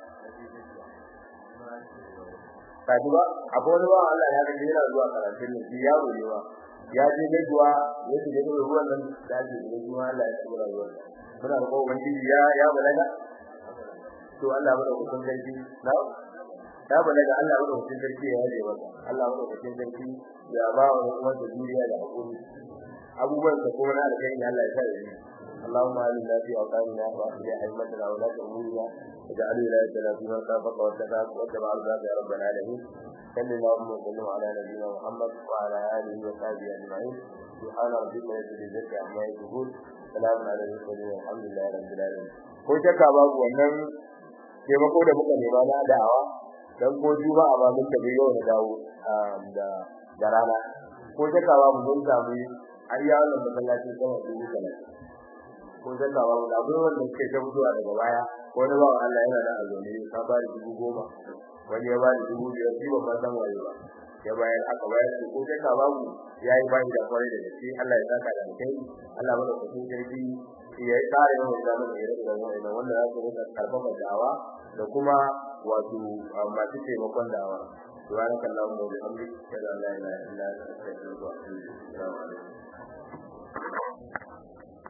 kaduwa akwai wani ba Allah ya ga yana zuwa karatun ne yaro ne ba ya je da zuwa ya je da ruwan nan da ake da kuma Allah ya tsara ruwa muna ga ubangiji ya ya balaga to Allah bada hukun sarki na da balaga Allah bada hukun sarki ya yaje maka Allah bada hukun sarki ya ba wa kuma da duniya da hakuri abubuwan da kuma na alkai Allah ya tsare ni اللهم آمنا في أوطاننا وأصلح أئمتنا وولاة أمورنا واجعل ولايتنا في من خافك واتقاك واتبع رضاك يا رب العالمين صل اللهم وسلم على نبينا محمد وعلى آله وصحبه أجمعين سبحان ربك رب العزة عما يصفون سلام على المرسلين والحمد لله رب العالمين ko shakka babu wannan taimako da muka nema na da'awa dan ko juba a babin da bai yau da dawo da da rana ko shakka babu mun samu har ya wannan masallaci kuma dubu kana ko shakka babu da abin wanda ke ta mutuwa daga baya ko da babu Allah yana da azumi ka ba dubu goma wani ya ba dubu biyar shi ba san waye ba ya bayar aka bayar ko shakka babu yayi bai da kwari da shi Allah ya saka da kai Allah bada kudin jirgi ya yi tsare mu da mu da da wannan wanda za su rika karfafa dawa da kuma wato masu taimakon dawa subhanakallahumma wa bihamdika ashhadu an la ilaha illa anta astaghfiruka wa atubu ilaik. Assalamu alaikum.